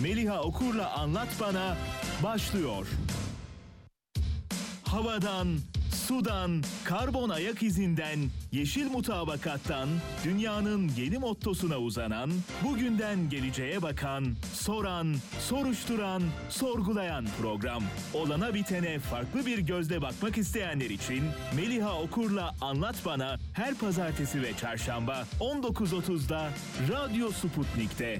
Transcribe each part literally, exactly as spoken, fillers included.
Meliha Okur'la Anlat Bana başlıyor. Havadan, sudan, karbon ayak izinden, yeşil mutabakattan, dünyanın yeni mottosuna uzanan, bugünden geleceğe bakan, soran, soruşturan, sorgulayan program. Olana bitene farklı bir gözle bakmak isteyenler için Meliha Okur'la Anlat Bana her pazartesi ve çarşamba on dokuz otuzda Radyo Sputnik'te.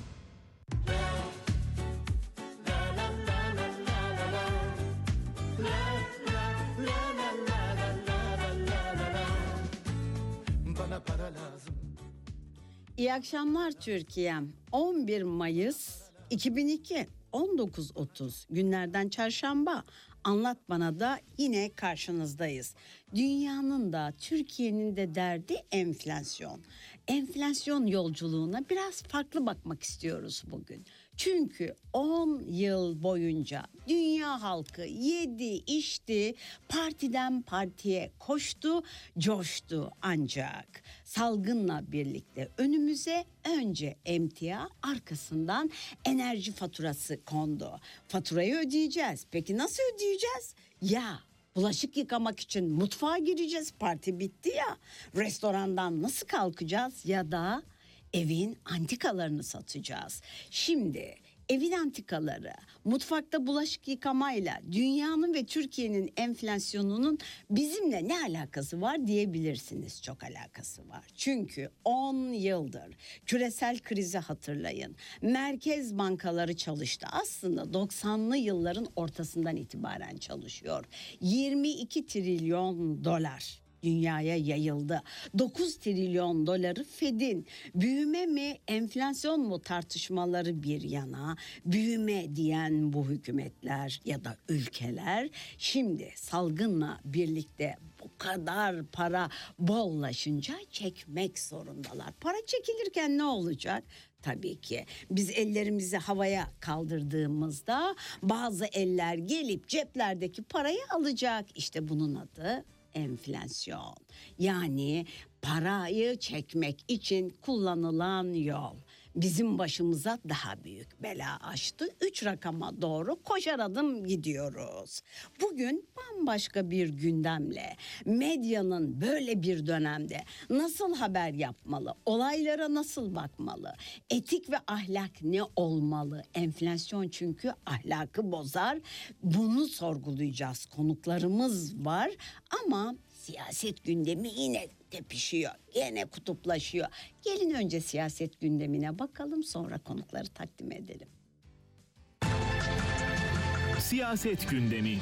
İyi akşamlar Türkiye'm. on bir Mayıs iki bin iki on dokuz otuz günlerden çarşamba. Anlat Bana da yine karşınızdayız. Dünyanın da Türkiye'nin de derdi enflasyon. Enflasyon yolculuğuna biraz farklı bakmak istiyoruz bugün. Çünkü on yıl boyunca dünya halkı yedi, içti, partiden partiye koştu, coştu ancak salgınla birlikte önümüze önce emtia, arkasından enerji faturası kondu. Faturayı ödeyeceğiz. Peki nasıl ödeyeceğiz? Ya bulaşık yıkamak için mutfağa gireceğiz. Parti bitti ya. Restorandan nasıl kalkacağız? Ya da evin antikalarını satacağız. Şimdi evin antikaları, mutfakta bulaşık yıkamayla dünyanın ve Türkiye'nin enflasyonunun bizimle ne alakası var diyebilirsiniz. Çok alakası var. Çünkü on yıldır küresel krizi hatırlayın. Merkez bankaları çalıştı. Aslında doksanlı yılların ortasından itibaren çalışıyor. yirmi iki trilyon dolar dünyaya yayıldı. dokuz trilyon doları Fed'in, büyüme mi enflasyon mu tartışmaları bir yana, büyüme diyen bu hükümetler ya da ülkeler şimdi salgınla birlikte bu kadar para bollaşınca çekmek zorundalar. Para çekilirken ne olacak? Tabii ki biz ellerimizi havaya kaldırdığımızda bazı eller gelip ceplerdeki parayı alacak. İşte bunun adı enflasyon. Yani parayı çekmek için kullanılan yol bizim başımıza daha büyük bela açtı. Üç rakama doğru koşar adım gidiyoruz. Bugün bambaşka bir gündemle medyanın böyle bir dönemde nasıl haber yapmalı, olaylara nasıl bakmalı, etik ve ahlak ne olmalı? Enflasyon çünkü ahlakı bozar. Bunu sorgulayacağız. Konuklarımız var ama siyaset gündemi yine tepişiyor, yine kutuplaşıyor. Gelin önce siyaset gündemine bakalım, sonra konukları takdim edelim. Siyaset gündemi.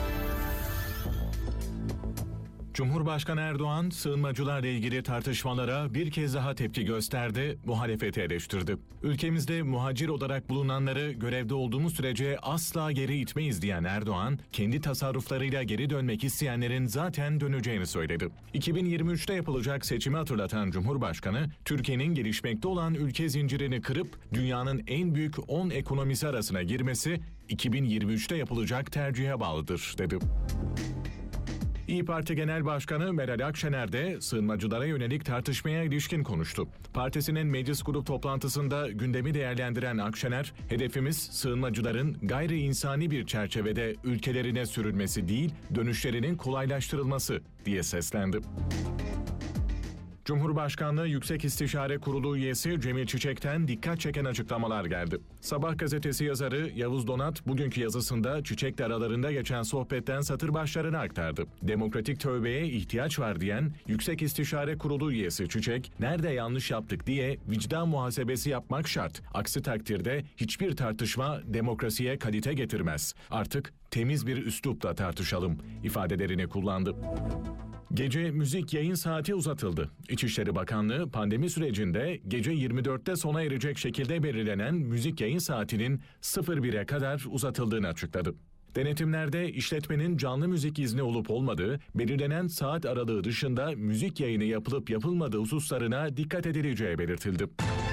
Cumhurbaşkanı Erdoğan, sığınmacılarla ilgili tartışmalara bir kez daha tepki gösterdi, muhalefeti eleştirdi. Ülkemizde muhacir olarak bulunanları görevde olduğumuz sürece asla geri itmeyiz diyen Erdoğan, kendi tasarruflarıyla geri dönmek isteyenlerin zaten döneceğini söyledi. iki bin yirmi üçte yapılacak seçimi hatırlatan Cumhurbaşkanı, Türkiye'nin gelişmekte olan ülke zincirini kırıp dünyanın en büyük on ekonomisi arasına girmesi, iki bin yirmi üçte yapılacak tercihe bağlıdır, dedi. İYİ Parti Genel Başkanı Meral Akşener de sığınmacılara yönelik tartışmaya ilişkin konuştu. Partisinin meclis grup toplantısında gündemi değerlendiren Akşener, hedefimiz sığınmacıların gayri insani bir çerçevede ülkelerine sürülmesi değil, dönüşlerinin kolaylaştırılması diye seslendi. Cumhurbaşkanlığı Yüksek İstişare Kurulu üyesi Cemil Çiçek'ten dikkat çeken açıklamalar geldi. Sabah gazetesi yazarı Yavuz Donat bugünkü yazısında Çiçek'le aralarında geçen sohbetten satır başlarını aktardı. Demokratik tövbeye ihtiyaç var diyen Yüksek İstişare Kurulu üyesi Çiçek, nerede yanlış yaptık diye vicdan muhasebesi yapmak şart. Aksi takdirde hiçbir tartışma demokrasiye kalite getirmez. Artık temiz bir üslupla tartışalım ifadelerini kullandı. Gece müzik yayın saati uzatıldı. İçişleri Bakanlığı pandemi sürecinde gece yirmi dörtte sona erecek şekilde belirlenen müzik yayın saatinin sıfır bire kadar uzatıldığını açıkladı. Denetimlerde işletmenin canlı müzik izni olup olmadığı, belirlenen saat aralığı dışında müzik yayını yapılıp yapılmadığı hususlarına dikkat edileceği belirtildi.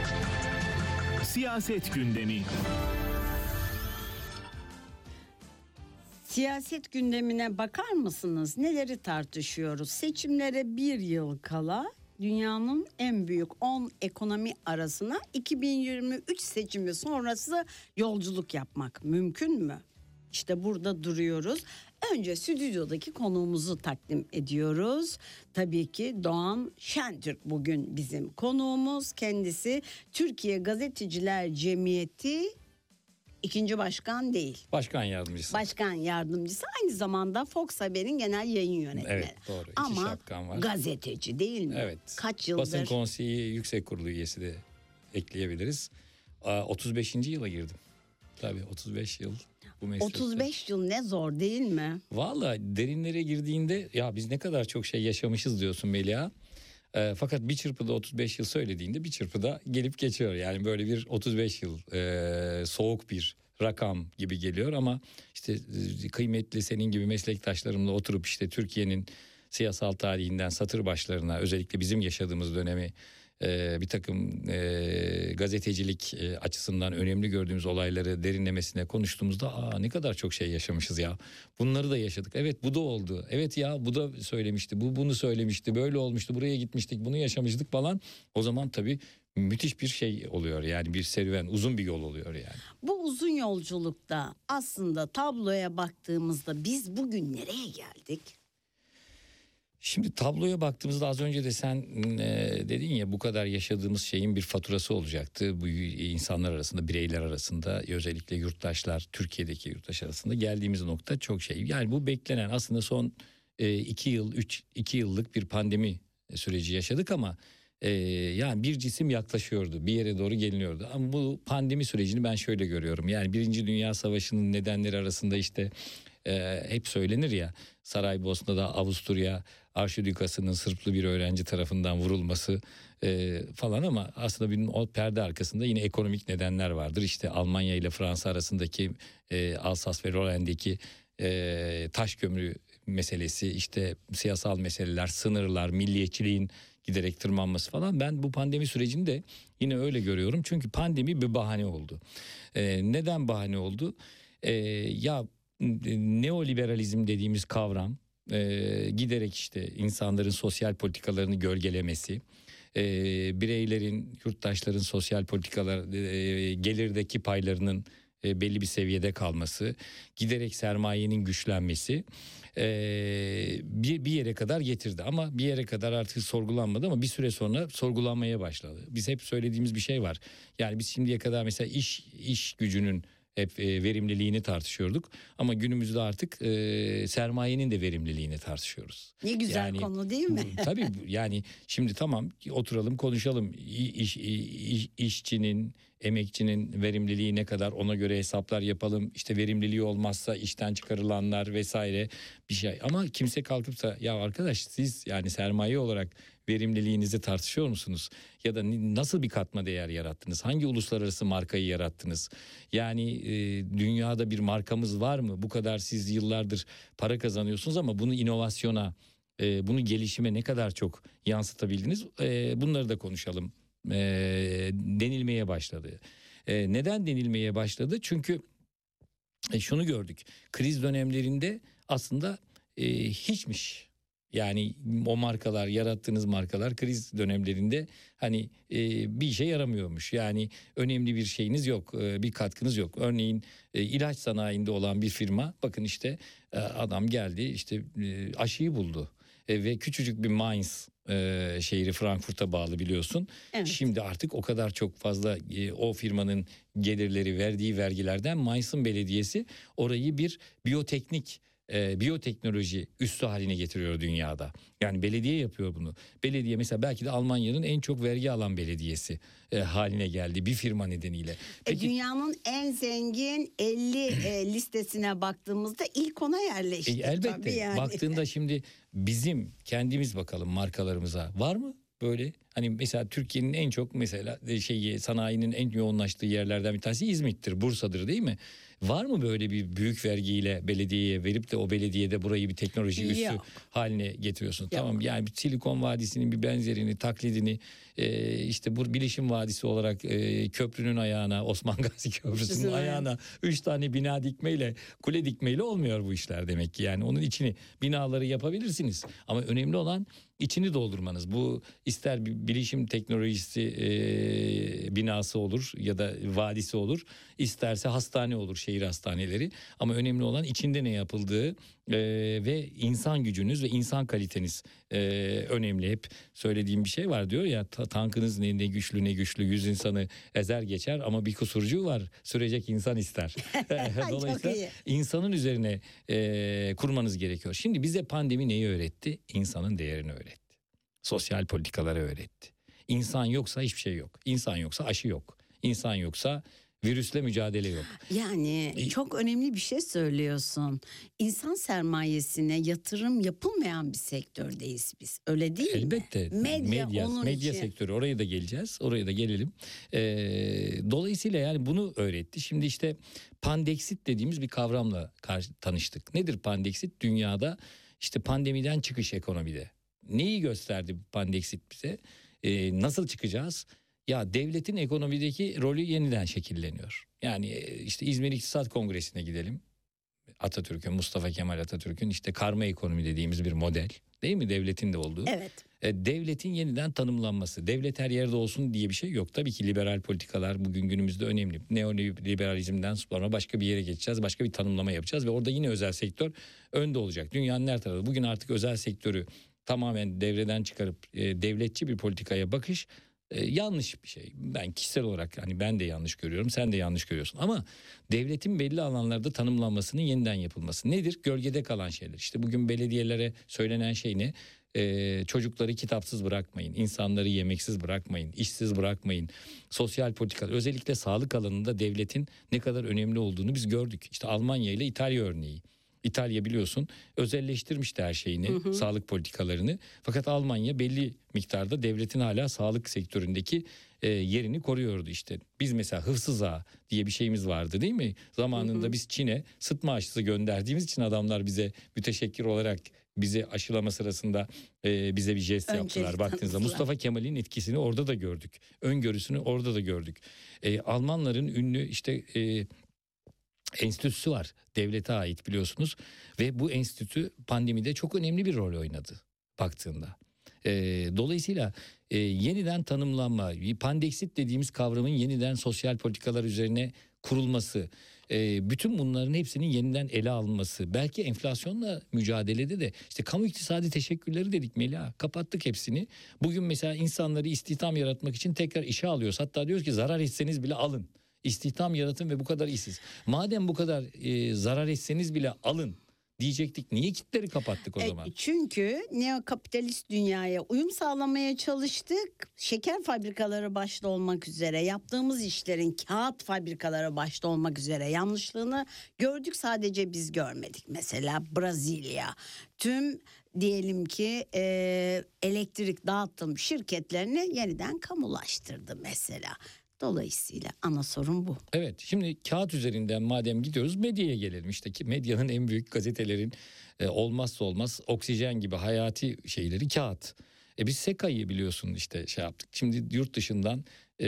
Siyaset gündemi. Siyaset gündemine bakar mısınız? Neleri tartışıyoruz? Seçimlere bir yıl kala dünyanın en büyük on ekonomi arasına iki bin yirmi üç seçimi sonrası yolculuk yapmak mümkün mü? İşte burada duruyoruz. Önce stüdyodaki konuğumuzu takdim ediyoruz. Tabii ki Doğan Şentürk bugün bizim konuğumuz. Kendisi Türkiye Gazeteciler Cemiyeti ikinci başkan değil. Başkan yardımcısı. Başkan yardımcısı, aynı zamanda Fox Haber'in genel yayın yönetmeni. Evet, doğru. İki Ama şapkan var. gazeteci değil mi? Evet. Kaç yıldır? Basın Konseyi Yüksek Kurulu üyesi de ekleyebiliriz. otuz beşinci yıla girdim. Tabii otuz beş yıl bu meslekte. otuz beş yıl ne zor değil mi? Vallahi derinlere girdiğinde ya biz ne kadar çok şey yaşamışız diyorsun Melia. E, fakat bir çırpıda otuz beş yıl söylediğinde bir çırpıda gelip geçiyor. Yani böyle bir otuz beş yıl e, soğuk bir rakam gibi geliyor ama işte e, kıymetli senin gibi meslektaşlarımla oturup işte Türkiye'nin siyasal tarihinden satır başlarına, özellikle bizim yaşadığımız dönemi e, bir takım e, gazetecilik e, açısından önemli gördüğümüz olayları derinlemesine konuştuğumuzda aa ne kadar çok şey yaşamışız ya. Bunları da yaşadık. Evet bu da oldu. Evet ya bu da söylemişti. Bu bunu söylemişti. Böyle olmuştu. Buraya gitmiştik. Bunu yaşamıştık falan. O zaman tabii müthiş bir şey oluyor. Yani bir serüven, uzun bir yol oluyor yani. Bu uzun yolculukta aslında tabloya baktığımızda biz bugün nereye geldik? Şimdi tabloya baktığımızda az önce de sen e, dedin ya bu kadar yaşadığımız şeyin bir faturası olacaktı. Bu insanlar arasında, bireyler arasında, özellikle yurttaşlar, Türkiye'deki yurttaş arasında geldiğimiz nokta çok şey. Yani bu beklenen aslında son e, iki yıl, üç, iki yıllık bir pandemi süreci yaşadık ama e, yani bir cisim yaklaşıyordu, bir yere doğru geliniyordu. Ama bu pandemi sürecini ben şöyle görüyorum. Yani Birinci Dünya Savaşı'nın nedenleri arasında işte e, hep söylenir ya, Saraybosna'da Avusturya Arşidükası'nın Sırplı bir öğrenci tarafından vurulması e, falan ama aslında bir o perde arkasında yine ekonomik nedenler vardır. İşte Almanya ile Fransa arasındaki e, Alsas ve Lorraine'deki e, taş kömürü meselesi, işte siyasal meseleler, sınırlar, milliyetçiliğin giderek tırmanması falan. Ben bu pandemi sürecini de yine öyle görüyorum. Çünkü pandemi bir bahane oldu. E, neden bahane oldu? E, ya neoliberalizm dediğimiz kavram e, giderek işte insanların sosyal politikalarını gölgelemesi, e, bireylerin, yurttaşların sosyal politikalar e, gelirdeki paylarının e, belli bir seviyede kalması, giderek sermayenin güçlenmesi e, bir, bir yere kadar getirdi. Ama bir yere kadar artık sorgulanmadı ama bir süre sonra sorgulanmaya başladı. Biz hep söylediğimiz bir şey var. Yani biz şimdiye kadar mesela iş iş gücünün hep e, verimliliğini tartışıyorduk ama günümüzde artık e, sermayenin de verimliliğini tartışıyoruz. Ne güzel yani, konu değil mi? Tabii yani şimdi tamam oturalım konuşalım. İş, iş, işçinin, emekçinin verimliliği ne kadar, ona göre hesaplar yapalım. İşte verimliliği olmazsa işten çıkarılanlar vesaire bir şey. Ama kimse kalkıp da ya arkadaş siz yani sermaye olarak verimliliğinizi tartışıyor musunuz? Ya da nasıl bir katma değer yarattınız? Hangi uluslararası markayı yarattınız? Yani e, dünyada bir markamız var mı? Bu kadar siz yıllardır para kazanıyorsunuz ama bunu inovasyona, e, bunu gelişime ne kadar çok yansıtabildiniz? E, bunları da konuşalım. E, denilmeye başladı. E, neden denilmeye başladı? Çünkü e, şunu gördük. Kriz dönemlerinde aslında e, hiçmiş. Yani o markalar, yarattığınız markalar kriz dönemlerinde hani e, bir işe yaramıyormuş. Yani önemli bir şeyiniz yok, e, bir katkınız yok. Örneğin e, ilaç sanayinde olan bir firma, bakın işte e, adam geldi işte e, aşıyı buldu. E, ve küçücük bir Mainz e, şehri, Frankfurt'a bağlı biliyorsun. Evet. Şimdi artık o kadar çok fazla e, o firmanın gelirleri, verdiği vergilerden Mainz'ın belediyesi orayı bir biyoteknik E, biyoteknoloji üssü haline getiriyor dünyada. Yani belediye yapıyor bunu. Belediye mesela belki de Almanya'nın en çok vergi alan belediyesi e, haline geldi bir firma nedeniyle. Peki, e, dünyanın en zengin elli e, listesine baktığımızda ilk ona yerleşti. E, elbette yani. Baktığında şimdi bizim kendimiz bakalım markalarımıza var mı böyle Hani mesela Türkiye'nin en çok mesela şeyi sanayinin en yoğunlaştığı yerlerden bir tanesi İzmit'tir, Bursa'dır değil mi? Var mı böyle bir büyük vergiyle belediyeye verip de o belediyede burayı bir teknoloji üssü Yok. haline getiriyorsun? Yok. Tamam, yani bir Silikon Vadisi'nin bir benzerini, taklidini e, işte bu Bilişim Vadisi olarak e, köprünün ayağına, Osman Gazi Köprüsü'nün Bizim ayağına üç tane bina dikmeyle, kule dikmeyle olmuyor bu işler demek ki. Yani onun içini, binaları yapabilirsiniz ama önemli olan içini doldurmanız. Bu ister bir bilişim teknolojisi e, binası olur ya da vadisi olur, isterse hastane olur, şehir hastaneleri, ama önemli olan içinde ne yapıldığı e, ve insan gücünüz ve insan kaliteniz e, önemli. Hep söylediğim bir şey var, diyor ya, ta- tankınız ne, ne güçlü ne güçlü, yüz insanı ezer geçer ama bir kusurcuğu var, sürecek insan ister. Dolayısıyla iyi. insanın üzerine e, kurmanız gerekiyor. Şimdi bize pandemi neyi öğretti? İnsanın değerini öğretti. Sosyal politikaları öğretti. İnsan yoksa hiçbir şey yok. İnsan yoksa aşı yok. İnsan yoksa virüsle mücadele yok. Yani çok önemli bir şey söylüyorsun. İnsan sermayesine yatırım yapılmayan bir sektördeyiz biz. Öyle değil mi? Elbette. Medya, medya, onun medya için. sektörü, oraya da geleceğiz. Oraya da gelelim. Ee, dolayısıyla yani bunu öğretti. Şimdi işte pandeksit dediğimiz bir kavramla karşı, tanıştık. Nedir pandeksit? Dünyada işte pandemiden çıkış ekonomide. Neyi gösterdi bu pandeksit bize? Ee, nasıl çıkacağız? Ya devletin ekonomideki rolü yeniden şekilleniyor. Yani işte İzmir İktisat Kongresi'ne gidelim. Atatürk'ün, Mustafa Kemal Atatürk'ün işte karma ekonomi dediğimiz bir model, değil mi? Devletin de olduğu. Evet. E, devletin yeniden tanımlanması. Devlet her yerde olsun diye bir şey yok. Tabii ki liberal politikalar bugün günümüzde önemli. Neoliberalizmden sonra başka bir yere geçeceğiz. Başka bir tanımlama yapacağız ve orada yine özel sektör önde olacak. Dünyanın her tarafı. Bugün artık özel sektörü tamamen devreden çıkarıp e, devletçi bir politikaya bakış e, yanlış bir şey. Ben kişisel olarak, hani ben de yanlış görüyorum, sen de yanlış görüyorsun. Ama devletin belli alanlarda tanımlanmasının yeniden yapılması. Nedir? Gölgede kalan şeyler. İşte bugün belediyelere söylenen şey ne? Ee, çocukları kitapsız bırakmayın, insanları yemeksiz bırakmayın, işsiz bırakmayın. Sosyal politikalar, özellikle sağlık alanında devletin ne kadar önemli olduğunu biz gördük. İşte Almanya ile İtalya örneği. İtalya biliyorsun özelleştirmişti her şeyini, hı hı. sağlık politikalarını. Fakat Almanya belli miktarda devletin hala sağlık sektöründeki e, yerini koruyordu işte. Biz mesela hıfzı ağa diye bir şeyimiz vardı, değil mi? Zamanında hı hı. biz Çin'e sıtma aşısı gönderdiğimiz için adamlar bize müteşekkir olarak bizi aşılama sırasında e, bize bir jest Öncelik yaptılar baktığınızda. Mustafa Kemal'in etkisini orada da gördük. Öngörüsünü orada da gördük. E, Almanların ünlü işte e, enstitüsü var. Devlete ait biliyorsunuz. Ve bu enstitü pandemide çok önemli bir rol oynadı baktığında. E, dolayısıyla e, yeniden tanımlanma, pandeksit dediğimiz kavramın yeniden sosyal politikalar üzerine kurulması, e, bütün bunların hepsinin yeniden ele alınması, belki enflasyonla mücadelede de işte kamu iktisadi teşekkürleri dedik Melia, kapattık hepsini. Bugün mesela insanları istihdam yaratmak için tekrar işe alıyoruz. Hatta diyoruz ki zarar etseniz bile alın. İstihdam yaratın ve bu kadar işsiz. Madem bu kadar e, zarar etseniz bile alın diyecektik. Niye kitleri kapattık o E, zaman? çünkü neokapitalist dünyaya uyum sağlamaya çalıştık. Şeker fabrikaları başta olmak üzere yaptığımız işlerin kağıt fabrikaları başta olmak üzere yanlışlığını gördük. Sadece biz görmedik. Mesela Brezilya tüm diyelim ki e, elektrik dağıtım şirketlerini yeniden kamulaştırdı mesela. Dolayısıyla ana sorun bu. Evet, şimdi kağıt üzerinden madem gidiyoruz medyaya gelelim. İşte ki medyanın en büyük, gazetelerin e, olmazsa olmaz oksijen gibi hayati şeyleri kağıt. E biz SEKA'yı biliyorsun işte şey yaptık. Şimdi yurt dışından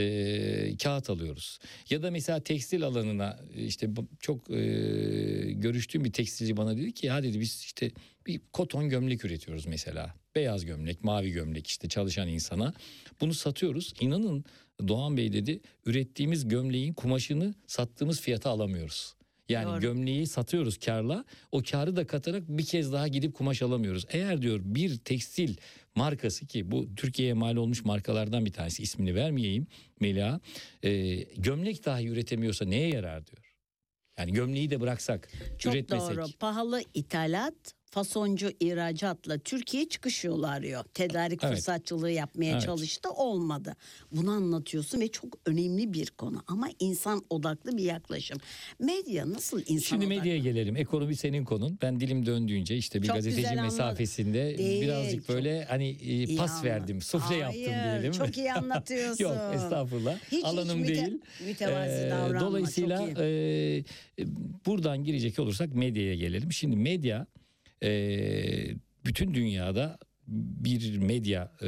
e, kağıt alıyoruz. Ya da mesela tekstil alanına işte çok e, görüştüğüm bir tekstilci bana dedi ki ya dedi biz işte bir koton gömlek üretiyoruz mesela. Beyaz gömlek, mavi gömlek işte çalışan insana. Bunu satıyoruz. İnanın Doğan Bey dedi ürettiğimiz gömleğin kumaşını sattığımız fiyata alamıyoruz. Yani Doğru. Gömleği satıyoruz kârla, o kârı da katarak bir kez daha gidip kumaş alamıyoruz. Eğer diyor bir tekstil markası, ki bu Türkiye'ye mal olmuş markalardan bir tanesi, ismini vermeyeyim Melia, e, gömlek dahi üretemiyorsa neye yarar diyor. Yani gömleği de bıraksak, Çok üretmesek. doğru. Pahalı ithalat, fasoncu ihracatla Türkiye çıkış yolu arıyor. Tedarik Evet. fırsatçılığı yapmaya Evet. çalıştı, olmadı. Bunu anlatıyorsun ve çok önemli bir konu ama insan odaklı bir yaklaşım. Medya nasıl insan Şimdi odaklı? medyaya gelelim. Ekonomi senin konun. Ben dilim döndüğünce işte bir Çok gazeteci güzel anladın. mesafesinde Değil, birazcık çok böyle hani e, İyi pas anladın. verdim, sufle Hayır, yaptım diyelim. çok iyi anlatıyorsun. Yok, estağfurullah. Hiç, hiç Alanım müte- değil. mütevazi Ee, davranma, Dolayısıyla çok iyi. e, buradan girecek olursak medyaya gelelim. Şimdi medya e, bütün dünyada bir medya e,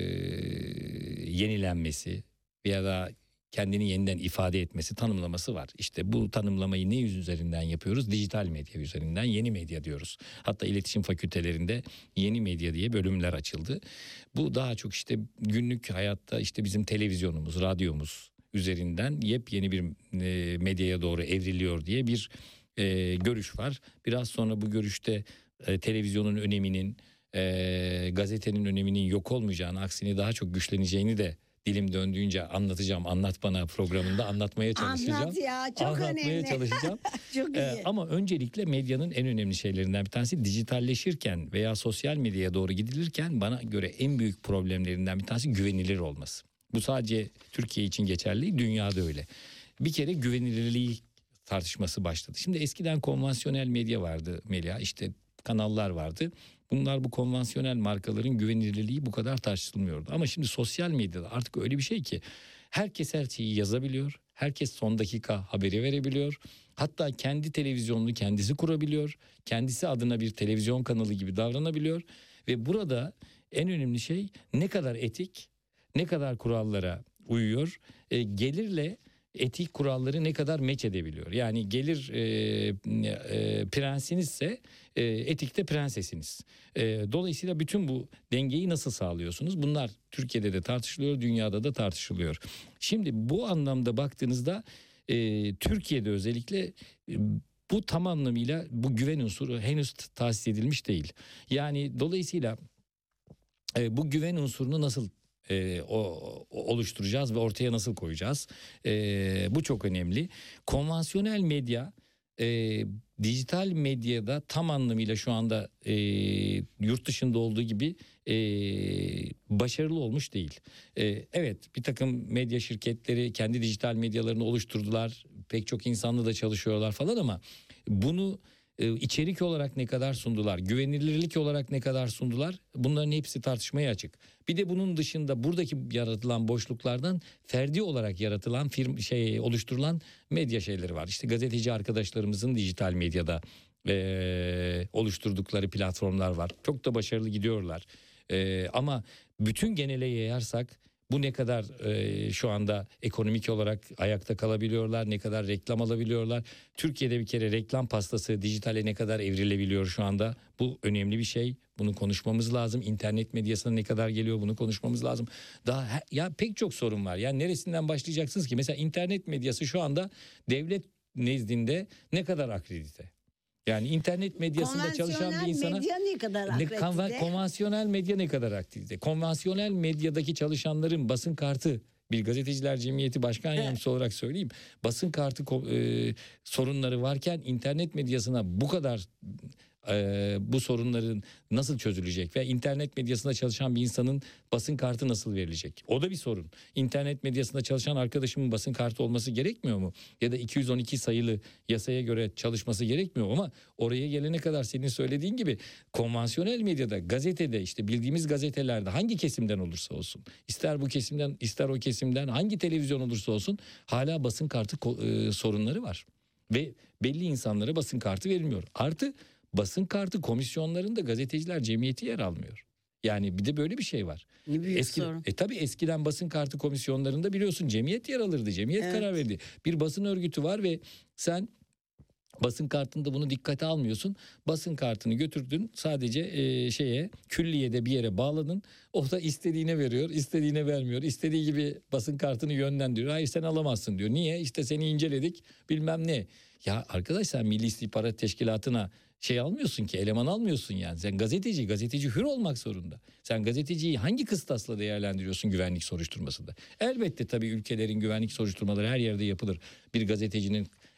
yenilenmesi ya da kendini yeniden ifade etmesi, tanımlaması var. İşte bu tanımlamayı ne yüz üzerinden yapıyoruz? Dijital medya üzerinden yeni medya diyoruz. Hatta iletişim fakültelerinde yeni medya diye bölümler açıldı. Bu daha çok işte günlük hayatta işte bizim televizyonumuz, radyomuz üzerinden yepyeni bir e, medyaya doğru evriliyor diye bir e, görüş var. Biraz sonra bu görüşte e, televizyonun öneminin, e, gazetenin öneminin yok olmayacağını, aksine daha çok güçleneceğini de dilim döndüğünce anlatacağım. Anlat bana programında anlatmaya çalışacağım. Anlat ya, çok Anlatmaya önemli. çalışacağım. Çok iyi. Ee, ama öncelikle medyanın en önemli şeylerinden bir tanesi dijitalleşirken veya sosyal medyaya doğru gidilirken bana göre en büyük problemlerinden bir tanesi güvenilir olması. Bu sadece Türkiye için geçerli değil, dünyada öyle. Bir kere güvenilirliği tartışması başladı. Şimdi eskiden konvansiyonel medya vardı Melia, işte kanallar vardı. Bunlar, bu konvansiyonel markaların güvenilirliği bu kadar tartışılmıyordu. Ama şimdi sosyal medyada artık öyle bir şey ki herkes her şeyi yazabiliyor. Herkes son dakika haberi verebiliyor. Hatta kendi televizyonunu kendisi kurabiliyor. Kendisi adına bir televizyon kanalı gibi davranabiliyor. Ve burada en önemli şey ne kadar etik, ne kadar kurallara uyuyor, e, gelirle etik kuralları ne kadar meç edebiliyor. Yani gelir e, e, prensinizse e, etikte prensesiniz. E, dolayısıyla bütün bu dengeyi nasıl sağlıyorsunuz? Bunlar Türkiye'de de tartışılıyor, dünyada da tartışılıyor. Şimdi bu anlamda baktığınızda e, Türkiye'de özellikle e, bu tam anlamıyla bu güven unsuru henüz tahsis edilmiş değil. Yani dolayısıyla e, bu güven unsurunu nasıl E, o, o oluşturacağız ve ortaya nasıl koyacağız? E, bu çok önemli. Konvansiyonel medya e, dijital medyada tam anlamıyla şu anda e, yurt dışında olduğu gibi e, başarılı olmuş değil. E, evet, bir takım medya şirketleri kendi dijital medyalarını oluşturdular. Pek çok insanla da çalışıyorlar falan ama bunu içerik olarak ne kadar sundular, güvenilirlik olarak ne kadar sundular, bunların hepsi tartışmaya açık. Bir de bunun dışında buradaki yaratılan boşluklardan ferdi olarak yaratılan firm şey oluşturulan medya şeyleri var. İşte gazeteci arkadaşlarımızın dijital medyada e, oluşturdukları platformlar var. Çok da başarılı gidiyorlar. E, ama bütün genele yayarsak bu ne kadar e, şu anda ekonomik olarak ayakta kalabiliyorlar, ne kadar reklam alabiliyorlar. Türkiye'de bir kere reklam pastası dijitale ne kadar evrilebiliyor şu anda. Bu önemli bir şey. Bunu konuşmamız lazım. İnternet medyasına ne kadar geliyor, bunu konuşmamız lazım. Daha ya pek çok sorun var. Yani neresinden başlayacaksınız ki? Mesela internet medyası şu anda devlet nezdinde ne kadar akredite? Yani internet medyasında çalışan bir insana medya ne kadar ne, akredite? konva- konvansiyonel medya ne kadar aktivite? Konvansiyonel medyadaki çalışanların basın kartı, bir gazeteciler cemiyeti başkan yardımcısı olarak söyleyeyim. Basın kartı e, sorunları varken internet medyasına bu kadar e, bu sorunların nasıl çözülecek ve internet medyasında çalışan bir insanın basın kartı nasıl verilecek? O da bir sorun. İnternet medyasında çalışan arkadaşımın basın kartı olması gerekmiyor mu? Ya da iki yüz on iki sayılı yasaya göre çalışması gerekmiyor mu? Ama oraya gelene kadar senin söylediğin gibi konvansiyonel medyada, gazetede, işte bildiğimiz gazetelerde hangi kesimden olursa olsun, ister bu kesimden ister o kesimden, hangi televizyon olursa olsun hala basın kartı e, sorunları var. Ve belli insanlara basın kartı verilmiyor. Artı basın kartı komisyonlarında gazeteciler cemiyeti yer almıyor. Yani bir de böyle bir şey var. Ne büyük Eski, sorun. e tabii eskiden basın kartı komisyonlarında biliyorsun cemiyet yer alırdı. Cemiyet Evet. karar verdi. Bir basın örgütü var ve sen basın kartında bunu dikkate almıyorsun. Basın kartını götürdün sadece e, şeye külliyede bir yere bağladın. O da istediğine veriyor, istediğine vermiyor. İstediği gibi basın kartını yönlendiriyor. Hayır sen alamazsın diyor. Niye? İşte seni inceledik bilmem ne. Ya arkadaş sen Milli İstihbarat Teşkilatı'na şey almıyorsun ki, eleman almıyorsun yani. Sen gazeteci, gazeteci hür olmak zorunda. Sen gazeteciyi hangi kıstasla değerlendiriyorsun güvenlik soruşturmasında? Elbette tabii ülkelerin güvenlik soruşturmaları her yerde yapılır. Bir gazetecinin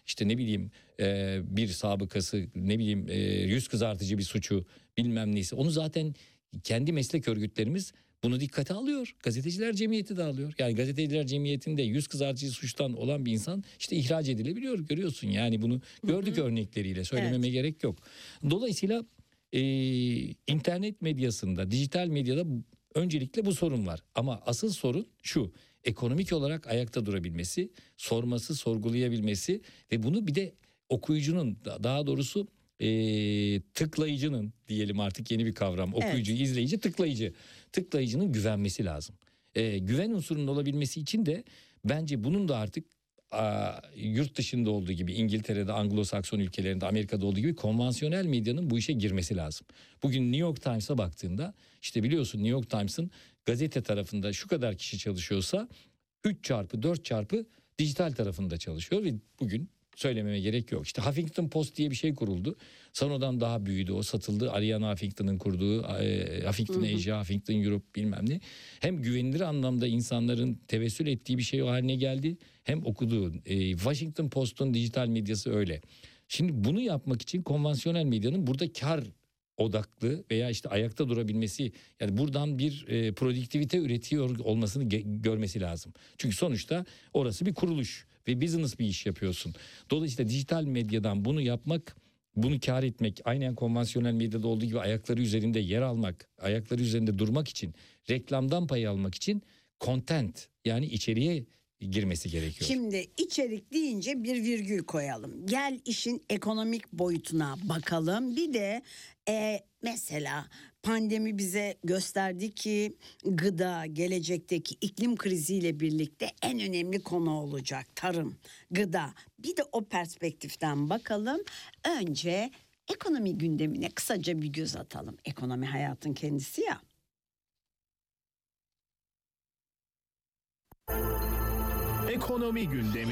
işte ne bileyim e, bir sabıkası, ne bileyim e, yüz kızartıcı bir suçu, bilmem neyse, onu zaten kendi meslek örgütlerimiz bunu dikkate alıyor. Gazeteciler Cemiyeti de alıyor. Yani Gazeteciler Cemiyeti'nde yüz kızartıcı suçtan olan bir insan işte ihraç edilebiliyor, görüyorsun. Yani bunu gördük, hı hı, örnekleriyle, söylememe, evet, gerek yok. Dolayısıyla e, internet medyasında, dijital medyada öncelikle bu sorun var. Ama asıl sorun şu: ekonomik olarak ayakta durabilmesi, sorması, sorgulayabilmesi ve bunu bir de okuyucunun, daha doğrusu e, tıklayıcının, diyelim artık yeni bir kavram, okuyucu, evet, izleyici, tıklayıcı, tıklayıcının güvenmesi lazım. E, güven unsurunun olabilmesi için de bence bunun da artık a, yurt dışında olduğu gibi, İngiltere'de, Anglo-Sakson ülkelerinde, Amerika'da olduğu gibi konvansiyonel medyanın bu işe girmesi lazım. Bugün New York Times'a baktığında, işte biliyorsun New York Times'ın gazete tarafında şu kadar kişi çalışıyorsa üç çarpı dört çarpı dijital tarafında çalışıyor ve bugün söylememe gerek yok. İşte Huffington Post diye bir şey kuruldu. Sonradan daha büyüdü, o satıldı. Arianna Huffington'ın kurduğu e, Huffington Asia, Huffington Europe, bilmem ne. Hem güvenilir anlamda insanların tevessül ettiği bir şey haline geldi, hem okuduğu. E, Washington Post'un dijital medyası öyle. Şimdi bunu yapmak için konvansiyonel medyanın burada kar odaklı veya işte ayakta durabilmesi, yani buradan bir e, produktivite üretiyor olmasını ge- görmesi lazım. Çünkü sonuçta orası bir kuruluş ve business bir iş yapıyorsun. Dolayısıyla dijital medyadan bunu yapmak, bunu kar etmek, aynen konvansiyonel medyada olduğu gibi ayakları üzerinde yer almak, ayakları üzerinde durmak için, reklamdan pay almak için content, yani içeriye girmesi gerekiyor. Şimdi içerik deyince bir virgül koyalım. Gel işin ekonomik boyutuna bakalım. Bir de e, mesela pandemi bize gösterdi ki gıda gelecekteki iklim kriziyle birlikte en önemli konu olacak. Tarım, gıda. Bir de o perspektiften bakalım. Önce ekonomi gündemine kısaca bir göz atalım. Ekonomi hayatın kendisi ya. Ekonomi gündemi.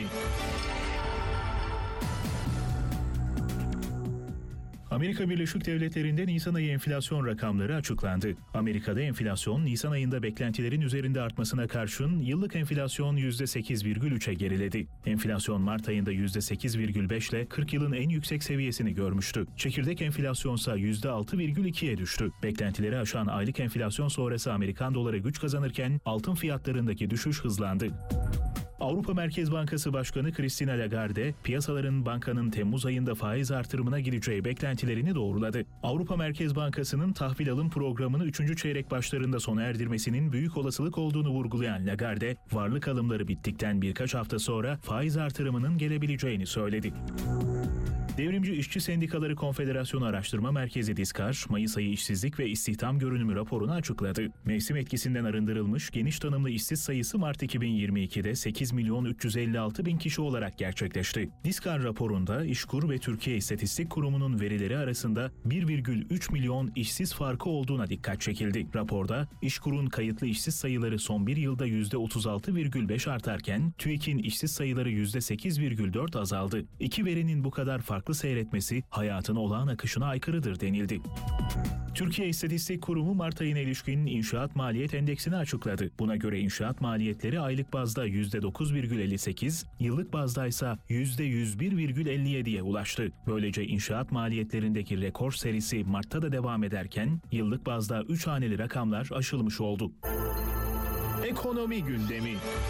Amerika Birleşik Devletleri'nde Nisan ayı enflasyon rakamları açıklandı. Amerika'da enflasyon Nisan ayında beklentilerin üzerinde artmasına karşın yıllık enflasyon yüzde sekiz virgül üçe geriledi. Enflasyon Mart ayında yüzde sekiz virgül beş ile kırk yılın en yüksek seviyesini görmüştü. Çekirdek enflasyonsa yüzde altı virgül ikiye düştü. Beklentileri aşan aylık enflasyon sonrası Amerikan doları güç kazanırken altın fiyatlarındaki düşüş hızlandı. Avrupa Merkez Bankası Başkanı Christine Lagarde, piyasaların bankanın Temmuz ayında faiz artırımına gireceği beklentilerini doğruladı. Avrupa Merkez Bankası'nın tahvil alım programını üçüncü çeyrek başlarında sona erdirmesinin büyük olasılık olduğunu vurgulayan Lagarde, varlık alımları bittikten birkaç hafta sonra faiz artırımının gelebileceğini söyledi. Devrimci İşçi Sendikaları Konfederasyonu Araştırma Merkezi DİSKAR, Mayıs ayı işsizlik ve istihdam görünümü raporunu açıkladı. Mevsim etkisinden arındırılmış geniş tanımlı işsiz sayısı Mart iki bin yirmi ikide sekiz milyon üç yüz elli altı bin kişi olarak gerçekleşti. DİSKAR raporunda İşkur ve Türkiye İstatistik Kurumu'nun verileri arasında bir virgül üç milyon işsiz farkı olduğuna dikkat çekildi. Raporda İşkur'un kayıtlı işsiz sayıları son bir yılda yüzde otuz altı virgül beş artarken TÜİK'in işsiz sayıları yüzde sekiz virgül dört azaldı. İki verinin bu kadar farklı seyretmesi hayatın olağan akışına aykırıdır denildi. Türkiye İstatistik Kurumu Mart ayına ilişkin inşaat maliyet endeksini açıkladı. Buna göre inşaat maliyetleri aylık bazda yüzde dokuz virgül elli sekiz, yıllık bazda ise yüzde yüz bir virgül elli yediye ulaştı. Böylece inşaat maliyetlerindeki rekor serisi Mart'ta da devam ederken yıllık bazda üç haneli rakamlar aşılmış oldu. Ekonomi gündemi.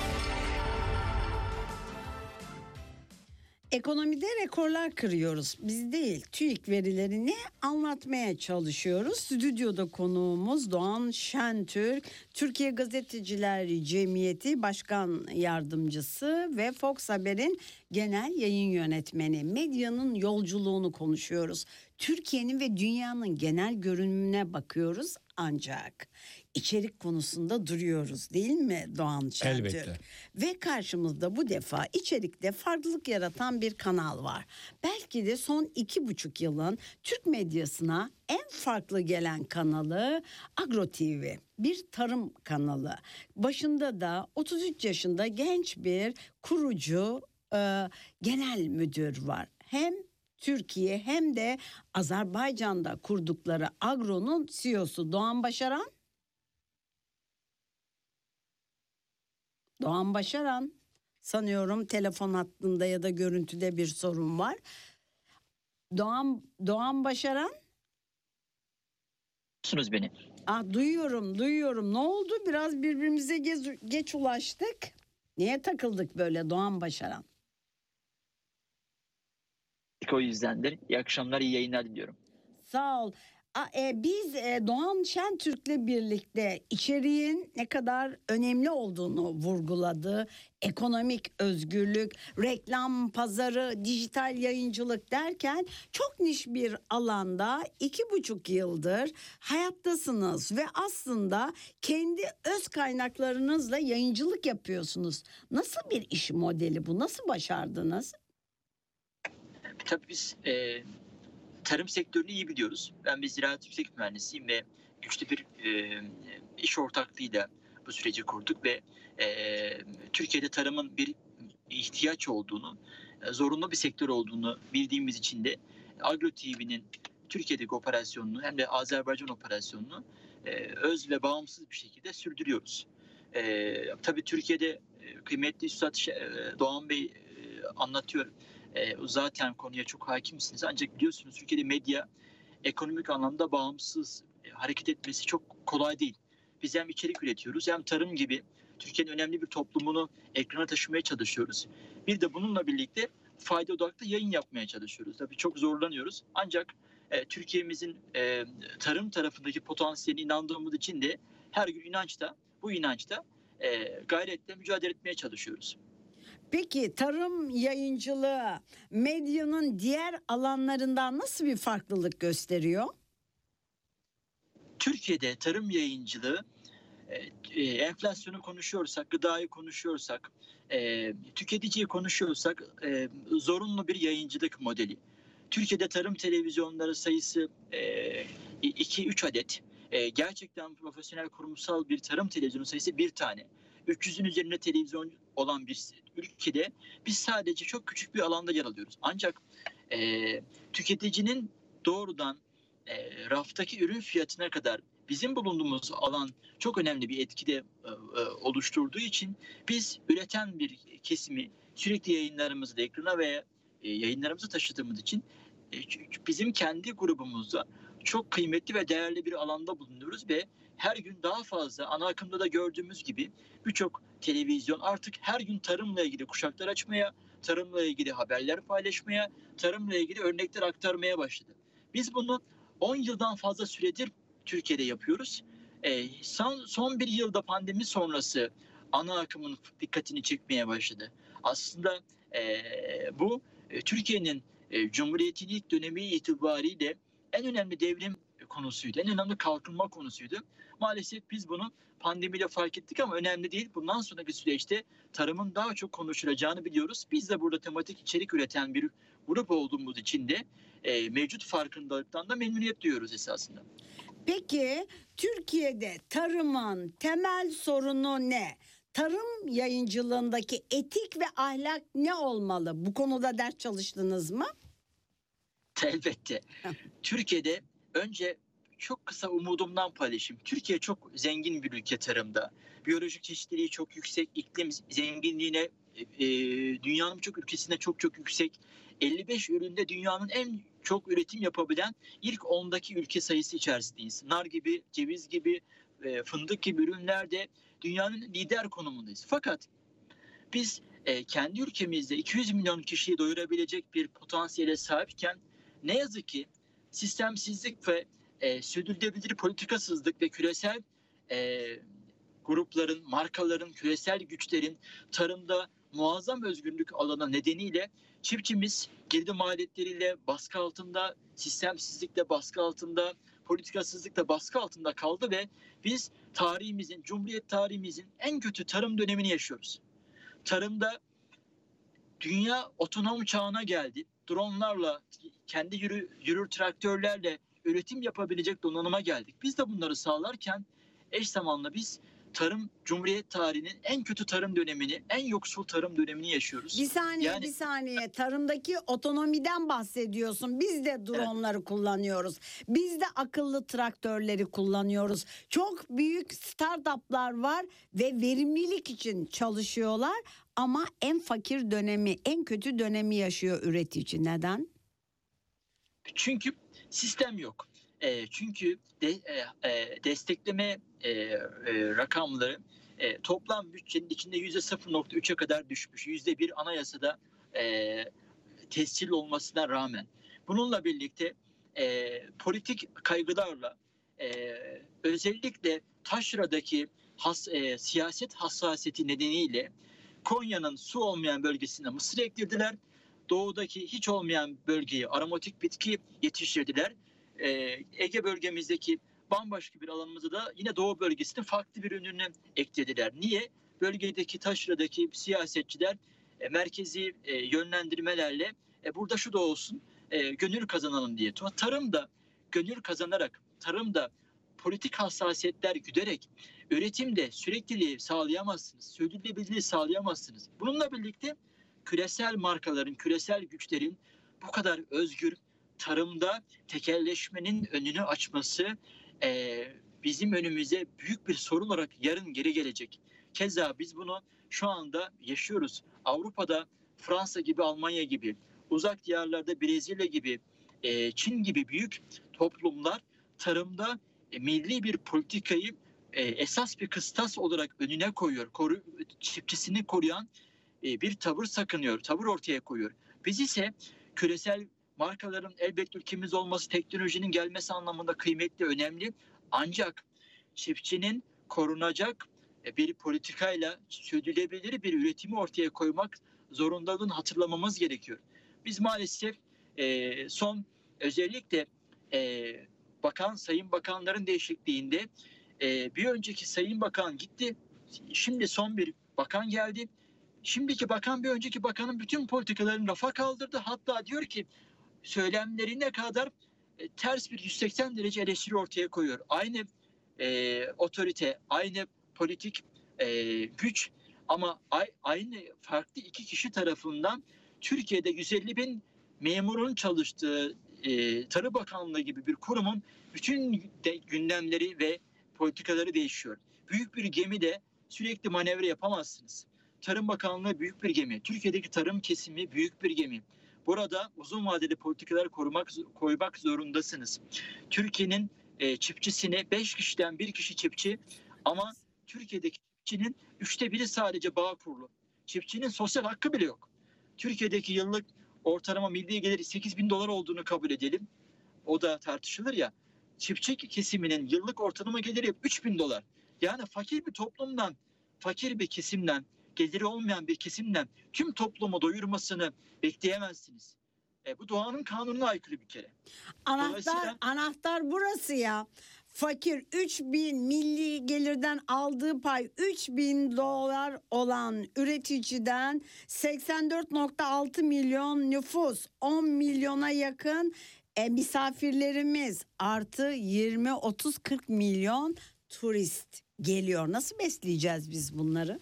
Ekonomide rekorlar kırıyoruz. Biz değil, TÜİK verilerini anlatmaya çalışıyoruz. Stüdyoda konuğumuz Doğan Şentürk, Türkiye Gazeteciler Cemiyeti Başkan Yardımcısı ve Fox Haber'in genel yayın yönetmeni. Medyanın yolculuğunu konuşuyoruz. Türkiye'nin ve dünyanın genel görünümüne bakıyoruz ancak içerik konusunda duruyoruz, değil mi Doğan Şentürk? Elbette. Ve karşımızda bu defa içerikte farklılık yaratan bir kanal var. Belki de son iki buçuk yılın Türk medyasına en farklı gelen kanalı Agro T V. Bir tarım kanalı. Başında da otuz üç yaşında genç bir kurucu e, genel müdür var. Hem Türkiye hem de Azerbaycan'da kurdukları Agro'nun C E O'su Doğan Başaran. Doğan Başaran, Sanıyorum telefon hattında ya da görüntüde bir sorun var. Doğan Doğan Başaran. Musunuz beni? Ah, duyuyorum, duyuyorum. Ne oldu? Biraz birbirimize geç, geç ulaştık. Niye takıldık böyle Doğan Başaran? O yüzdendir. İyi akşamlar, iyi yayınlar diliyorum. Sağ ol. A, e, biz e, Doğan Şentürk'le birlikte içeriğin ne kadar önemli olduğunu vurguladı. Ekonomik özgürlük, reklam pazarı, dijital yayıncılık derken çok niş bir alanda iki buçuk yıldır hayattasınız ve aslında kendi öz kaynaklarınızla yayıncılık yapıyorsunuz. Nasıl bir iş modeli bu? Nasıl başardınız? Tabii biz e, tarım sektörünü iyi biliyoruz. Ben bir ziraat yüksek mühendisiyim ve güçlü bir e, iş ortaklığıyla bu süreci kurduk ve e, Türkiye'de tarımın bir ihtiyaç olduğunu, e, zorunlu bir sektör olduğunu bildiğimiz için de Agro T V'nin Türkiye'deki operasyonunu hem de Azerbaycan operasyonunu e, öz ve bağımsız bir şekilde sürdürüyoruz. E, tabii Türkiye'de e, kıymetli Üstad e, Doğan Bey e, anlatıyor. E, zaten konuya çok hakimsiniz. Ancak biliyorsunuz Türkiye'de medya ekonomik anlamda bağımsız e, hareket etmesi çok kolay değil. Biz hem içerik üretiyoruz hem tarım gibi Türkiye'nin önemli bir toplumunu ekrana taşımaya çalışıyoruz. Bir de bununla birlikte fayda odaklı yayın yapmaya çalışıyoruz. Tabii çok zorlanıyoruz. Ancak e, Türkiye'mizin e, tarım tarafındaki potansiyeline inandığımız için de her gün inançta, bu inançta e, gayretle mücadele etmeye çalışıyoruz. Peki tarım yayıncılığı medyanın diğer alanlarından nasıl bir farklılık gösteriyor? Türkiye'de tarım yayıncılığı e, enflasyonu konuşuyorsak, gıdayı konuşuyorsak, e, tüketiciyi konuşuyorsak e, zorunlu bir yayıncılık modeli. Türkiye'de tarım televizyonları sayısı iki üç adet. E, gerçekten profesyonel kurumsal bir tarım televizyonu sayısı bir tane. üç yüzün üzerinde televizyon olan bir ülkede biz sadece çok küçük bir alanda yer alıyoruz. Ancak e, tüketicinin doğrudan e, raftaki ürün fiyatına kadar bizim bulunduğumuz alan çok önemli bir etkide e, e, oluşturduğu için biz üreten bir kesimi sürekli yayınlarımızı da ekrana ve e, yayınlarımızı taşıdığımız için e, bizim kendi grubumuzda çok kıymetli ve değerli bir alanda bulunuyoruz ve her gün daha fazla ana akımda da gördüğümüz gibi birçok televizyon artık her gün tarımla ilgili kuşaklar açmaya, tarımla ilgili haberler paylaşmaya, tarımla ilgili örnekler aktarmaya başladı. Biz bunu on yıldan fazla süredir Türkiye'de yapıyoruz. E, son, son bir yılda pandemi sonrası ana akımın dikkatini çekmeye başladı. Aslında e, bu e, Türkiye'nin e, Cumhuriyet'in ilk dönemi itibariyle en önemli devrim konusuydu. En önemli kalkınma konusuydu. Maalesef biz bunu pandemiyle fark ettik ama önemli değil. Bundan sonraki süreçte tarımın daha çok konuşulacağını biliyoruz. Biz de burada tematik içerik üreten bir grup olduğumuz için de e, mevcut farkındalıktan da memnuniyet duyuyoruz esasında. Peki Türkiye'de tarımın temel sorunu ne? Tarım yayıncılığındaki etik ve ahlak ne olmalı? Bu konuda ders çalıştınız mı? Elbette. Türkiye'de önce çok kısa umudumdan paylaşayım. Türkiye çok zengin bir ülke tarımda. Biyolojik çeşitliliği çok yüksek, iklim zenginliğine e, dünyanın birçok ülkesinde çok çok yüksek. elli beş üründe dünyanın en çok üretim yapabilen ilk ondaki ülke sayısı içerisindeyiz. Nar gibi, ceviz gibi, e, fındık gibi ürünlerde dünyanın lider konumundayız. Fakat biz e, kendi ülkemizde iki yüz milyon kişiyi doyurabilecek bir potansiyele sahipken ne yazık ki sistemsizlik ve e, sürdürülebilir politikasızlık ve küresel e, grupların, markaların, küresel güçlerin tarımda muazzam özgürlük alanı nedeniyle çiftçimiz girdi maliyetleriyle baskı altında, sistemsizlikle baskı altında, politikasızlıkla baskı altında kaldı ve biz tarihimizin, Cumhuriyet tarihimizin en kötü tarım dönemini yaşıyoruz. Tarımda dünya otonom çağına geldi. Dronlarla, kendi yürü, yürür traktörlerle üretim yapabilecek donanıma geldik. Biz de bunları sağlarken eş zamanlı biz tarım Cumhuriyet tarihinin en kötü tarım dönemini, en yoksul tarım dönemini yaşıyoruz. Bir saniye Yani- bir saniye tarımdaki otonomiden bahsediyorsun. Biz de dronları kullanıyoruz. Biz de akıllı traktörleri kullanıyoruz. Çok büyük startuplar var ve verimlilik için çalışıyorlar ama en fakir dönemi, en kötü dönemi yaşıyor üretici. Neden? Çünkü sistem yok. E, çünkü de, e, e, destekleme e, e, rakamları e, toplam bütçenin içinde yüzde sıfır nokta üçe kadar düşmüş. Yüzde bir anayasada e, tescil olmasına rağmen. Bununla birlikte e, politik kaygılarla e, özellikle taşradaki has, e, siyaset hassasiyeti nedeniyle Konya'nın su olmayan bölgesine mısır eklediler. Doğudaki hiç olmayan bölgeye aromatik bitki yetiştirdiler. Ee, Ege bölgemizdeki bambaşka bir alanımızda da yine Doğu bölgesinde farklı bir ürününü eklediler. Niye? Bölgedeki taşradaki siyasetçiler e, merkezi e, yönlendirmelerle e, burada şu da olsun e, gönül kazanalım diye. Tarımda gönül kazanarak, tarımda politik hassasiyetler güderek üretimde sürekliliği sağlayamazsınız. Sürdürülebilirliği sağlayamazsınız. Bununla birlikte küresel markaların, küresel güçlerin bu kadar özgür tarımda tekelleşmenin önünü açması e, bizim önümüze büyük bir sorun olarak yarın geri gelecek. Keza biz bunu şu anda yaşıyoruz. Avrupa'da Fransa gibi, Almanya gibi, uzak diyarlarda Brezilya gibi, e, Çin gibi büyük toplumlar tarımda e, milli bir politikayı e, esas bir kıstas olarak önüne koyuyor. Koru, çiftçisini koruyan bir tavır sakınıyor, tavır ortaya koyuyor. Biz ise küresel markaların elbette ülkemiz olması, teknolojinin gelmesi anlamında kıymetli, önemli. Ancak çiftçinin korunacak bir politikayla sürdürülebilir bir üretimi ortaya koymak zorundalığını hatırlamamız gerekiyor. Biz maalesef e, son özellikle e, bakan, sayın bakanların değişikliğinde e, bir önceki sayın bakan gitti. Şimdi son bir bakan geldi. Şimdiki bakan bir önceki bakanın bütün politikalarını rafa kaldırdı. Hatta diyor ki söylemlerine kadar e, ters bir yüz seksen derece eleştiri ortaya koyuyor. Aynı e, otorite, aynı politik e, güç ama ay, aynı farklı iki kişi tarafından Türkiye'de yüz elli bin memurun çalıştığı e, Tarım Bakanlığı gibi bir kurumun bütün de, gündemleri ve politikaları değişiyor. Büyük bir gemide sürekli manevra yapamazsınız. Tarım Bakanlığı büyük bir gemi. Türkiye'deki tarım kesimi büyük bir gemi. Burada uzun vadeli politikalar korumak, koymak zorundasınız. Türkiye'nin e, çiftçisine beş kişiden bir kişi çiftçi ama Türkiye'deki çiftçinin üçte biri sadece bağ kurulu. Çiftçinin sosyal hakkı bile yok. Türkiye'deki yıllık ortalama milli geliri sekiz bin dolar olduğunu kabul edelim. O da tartışılır ya. Çiftçi kesiminin yıllık ortalama geliri üç bin dolar. Yani fakir bir toplumdan, fakir bir kesimden, geliri olmayan bir kesimden tüm toplumu doyurmasını bekleyemezsiniz. E, bu doğanın kanununa aykırı bir kere. Anahtar, anahtar burası ya. Fakir üç bin milli gelirden aldığı pay üç bin dolar olan üreticiden seksen dört nokta altı milyon nüfus, on milyona yakın e, misafirlerimiz artı yirmi otuz kırk milyon turist geliyor. Nasıl besleyeceğiz biz bunları?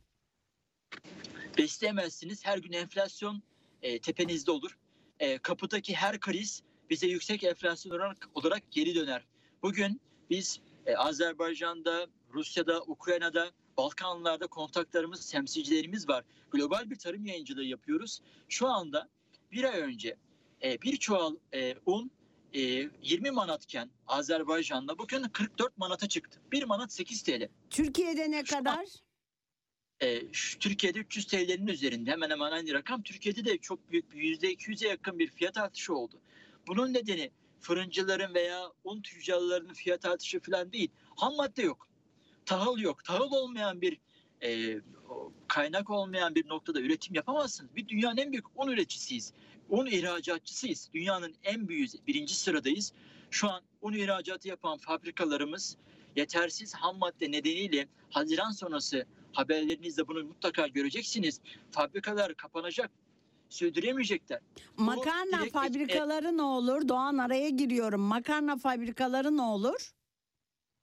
Besleyemezsiniz. Her gün enflasyon e, tepenizde olur. E, kapıdaki her kriz bize yüksek enflasyon olarak, olarak geri döner. Bugün biz e, Azerbaycan'da, Rusya'da, Ukrayna'da, Balkanlarda kontaklarımız, temsilcilerimiz var. Global bir tarım yayıncılığı yapıyoruz. Şu anda bir ay önce e, bir çuval e, un e, yirmi manatken Azerbaycan'da bugün kırk dört manata çıktı. bir manat sekiz TL. Türkiye'de ne Şu kadar? An, e, şu, Türkiye'de üç yüz T L'nin üzerinde hemen hemen aynı rakam. Türkiye'de de çok büyük bir yüzde iki yüze yakın bir fiyat artışı oldu. Bunun nedeni fırıncıların veya un tüccarlarının fiyat artışı falan değil. Ham madde yok. Tahıl yok. Tahıl olmayan bir e, kaynak olmayan bir noktada üretim yapamazsınız. Bir dünyanın en büyük un üreticisiyiz. Un ihracatçısıyız. Dünyanın en büyük birinci sıradayız. Şu an un ihracatı yapan fabrikalarımız yetersiz ham madde nedeniyle Haziran sonrası haberlerinizde bunu mutlaka göreceksiniz. Fabrikalar kapanacak. Sürdüremeyecekler. Makarna direkt- fabrikaları ne olur? Doğan araya giriyorum. Makarna fabrikaları ne olur?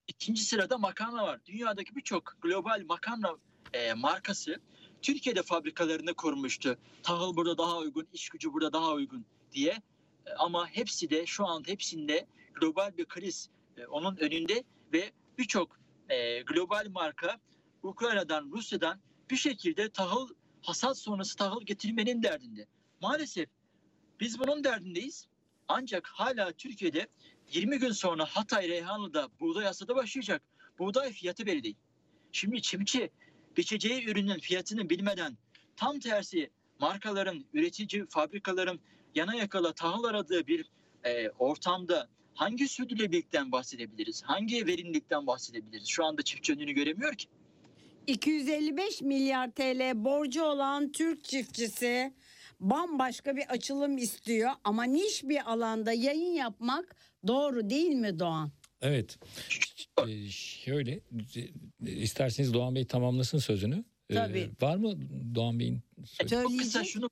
İkinci sırada makarna var. Dünyadaki birçok global makarna e, markası Türkiye'de fabrikalarını kurmuştu. Tahıl burada daha uygun, iş gücü burada daha uygun diye. E, ama hepsi de şu an hepsinde global bir kriz e, onun önünde ve birçok e, global marka Ukrayna'dan, Rusya'dan bir şekilde tahıl, hasat sonrası tahıl getirmenin derdinde. Maalesef biz bunun derdindeyiz. Ancak hala Türkiye'de yirmi gün sonra Hatay Reyhanlı'da buğday hasadı başlayacak. Buğday fiyatı belli değil. Şimdi çiftçi biçeceği ürünün fiyatını bilmeden tam tersi markaların, üretici fabrikaların yana yakala tahıl aradığı bir e, ortamda hangi sürdürülebilirlikten bahsedebiliriz? Hangi verimlilikten bahsedebiliriz? Şu anda çiftçi önünü göremiyor ki. iki yüz elli beş milyar T L borcu olan Türk çiftçisi bambaşka bir açılım istiyor ama niş bir alanda yayın yapmak doğru değil mi Doğan? Evet. Ee, şöyle isterseniz Doğan Bey tamamlasın sözünü. Ee, Tabii. Var mı Doğan Bey'in sözü? Çok kısa şunu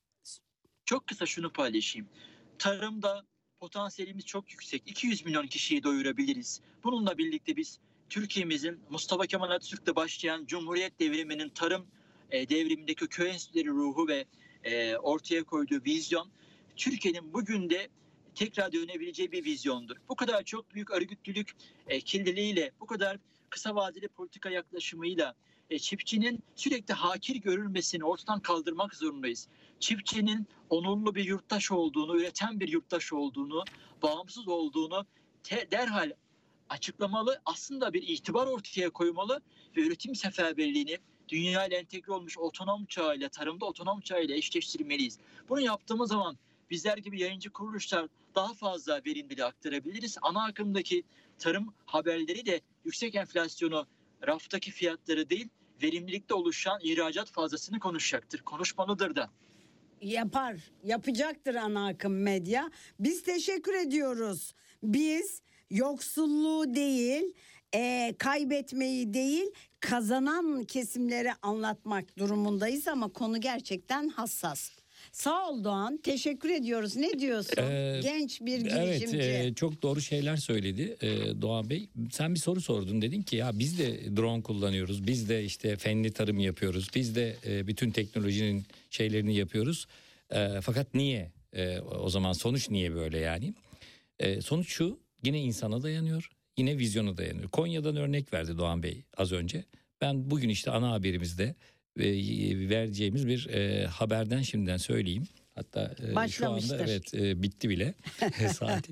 çok kısa şunu paylaşayım. Tarımda potansiyelimiz çok yüksek. iki yüz milyon kişiyi doyurabiliriz. Bununla birlikte biz Türkiye'mizin Mustafa Kemal Atatürk'te başlayan Cumhuriyet devriminin tarım e, devrimindeki köy enstitüleri ruhu ve e, ortaya koyduğu vizyon Türkiye'nin bugün de tekrar dönebileceği bir vizyondur. Bu kadar çok büyük örgütlülük e, kirliliğiyle, bu kadar kısa vadeli politika yaklaşımıyla e, çiftçinin sürekli hakir görülmesini ortadan kaldırmak zorundayız. Çiftçinin onurlu bir yurttaş olduğunu, üreten bir yurttaş olduğunu, bağımsız olduğunu te- derhal açıklamalı, aslında bir itibar ortaya koymalı ve üretim seferberliğini dünya ile entegre olmuş otonom çağıyla, tarımda otonom çağıyla eşleştirmeliyiz. Bunu yaptığımız zaman bizler gibi yayıncı kuruluşlar daha fazla verimliliği aktarabiliriz. Ana akımdaki tarım haberleri de yüksek enflasyonu, raftaki fiyatları değil, verimlilikte oluşan ihracat fazlasını konuşacaktır. Konuşmalıdır da. Yapar, yapacaktır ana akım medya. Biz teşekkür ediyoruz. Biz yoksulluğu değil, e, kaybetmeyi değil, kazanan kesimleri anlatmak durumundayız ama konu gerçekten hassas. Sağ ol Doğan, teşekkür ediyoruz. Ne diyorsun? Ee, Genç bir girişimci. Evet, e, çok doğru şeyler söyledi e, Doğan Bey. Sen bir soru sordun, dedin ki ya biz de drone kullanıyoruz, biz de işte fenli tarım yapıyoruz, biz de e, bütün teknolojinin şeylerini yapıyoruz. E, fakat niye? E, o zaman sonuç niye böyle yani? E, sonuç şu, yine insana dayanıyor, yine vizyona dayanıyor. Konya'dan örnek verdi Doğan Bey az önce. Ben bugün işte ana haberimizde e, vereceğimiz bir e, haberden şimdiden söyleyeyim. Hatta e, şu anda evet e, bitti bile saati.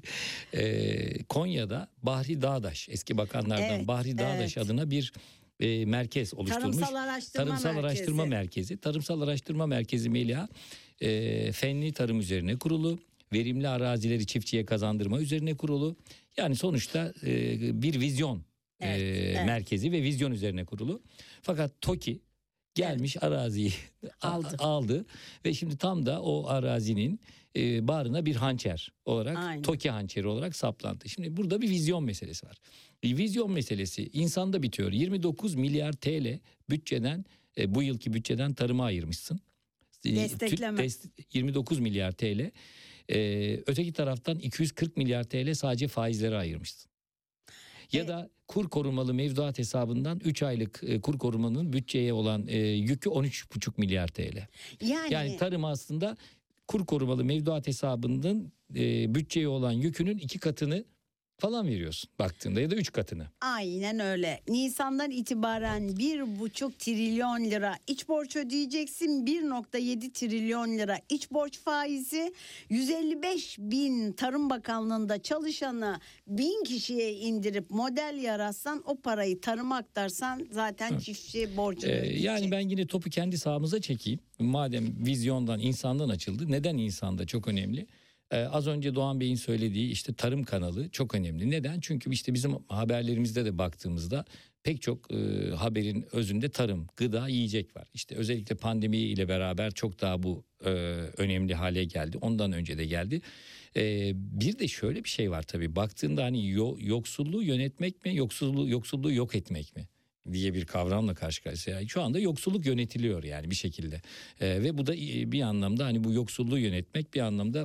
E, Konya'da Bahri Dağdaş, eski bakanlardan evet, Bahri Dağdaş evet. adına bir e, merkez oluşturmuş. Tarımsal Araştırma Tarımsal Merkezi. Araştırma Merkezi. Tarımsal Araştırma Merkezi Melia e, fenli tarım üzerine kurulu, verimli arazileri çiftçiye kazandırma üzerine kurulu. Yani sonuçta e, bir vizyon evet, e, evet. merkezi ve vizyon üzerine kurulu. Fakat TOKİ gelmiş evet. araziyi aldı. aldı ve şimdi tam da o arazinin e, bağrına bir hançer olarak Aynen. TOKİ hançeri olarak saplandı. Şimdi burada bir vizyon meselesi var. Bir vizyon meselesi insanda bitiyor. yirmi dokuz milyar T L bütçeden e, bu yılki bütçeden tarıma ayırmışsın. Destekleme. yirmi dokuz milyar T L. Ee, öteki taraftan iki yüz kırk milyar T L sadece faizlere ayırmışsın. Ya evet. da kur korumalı mevduat hesabından üç aylık e, kur korumanın bütçeye olan e, yükü on üç buçuk milyar T L. Yani, yani tarım aslında kur korumalı mevduat hesabının e, bütçeye olan yükünün iki katını falan veriyorsun baktığında ya da üç katını. Aynen öyle. Nisan'dan itibaren bir buçuk trilyon lira iç borç ödeyeceksin. bir nokta yedi trilyon lira iç borç faizi. yüz elli beş bin Tarım Bakanlığı'nda çalışanı bin kişiye indirip model yaratsan, o parayı tarıma aktarsan zaten evet. çiftçi borcunu ee, ödeyecek. Yani ben yine topu kendi sahamıza çekeyim. Madem vizyondan, insandan açıldı. Neden insanda çok önemli? Ee, az önce Doğan Bey'in söylediği işte tarım kanalı çok önemli. Neden? Çünkü işte bizim haberlerimizde de baktığımızda pek çok e, haberin özünde tarım, gıda, yiyecek var. İşte özellikle pandemi ile beraber çok daha bu e, önemli hale geldi. Ondan önce de geldi. E, bir de şöyle bir şey var tabii. Baktığında hani yo, yoksulluğu yönetmek mi, yoksulluğu yoksulluğu yok etmek mi diye bir kavramla karşı karşıya. Şu anda yoksulluk yönetiliyor yani bir şekilde. E, ve bu da bir anlamda hani bu yoksulluğu yönetmek bir anlamda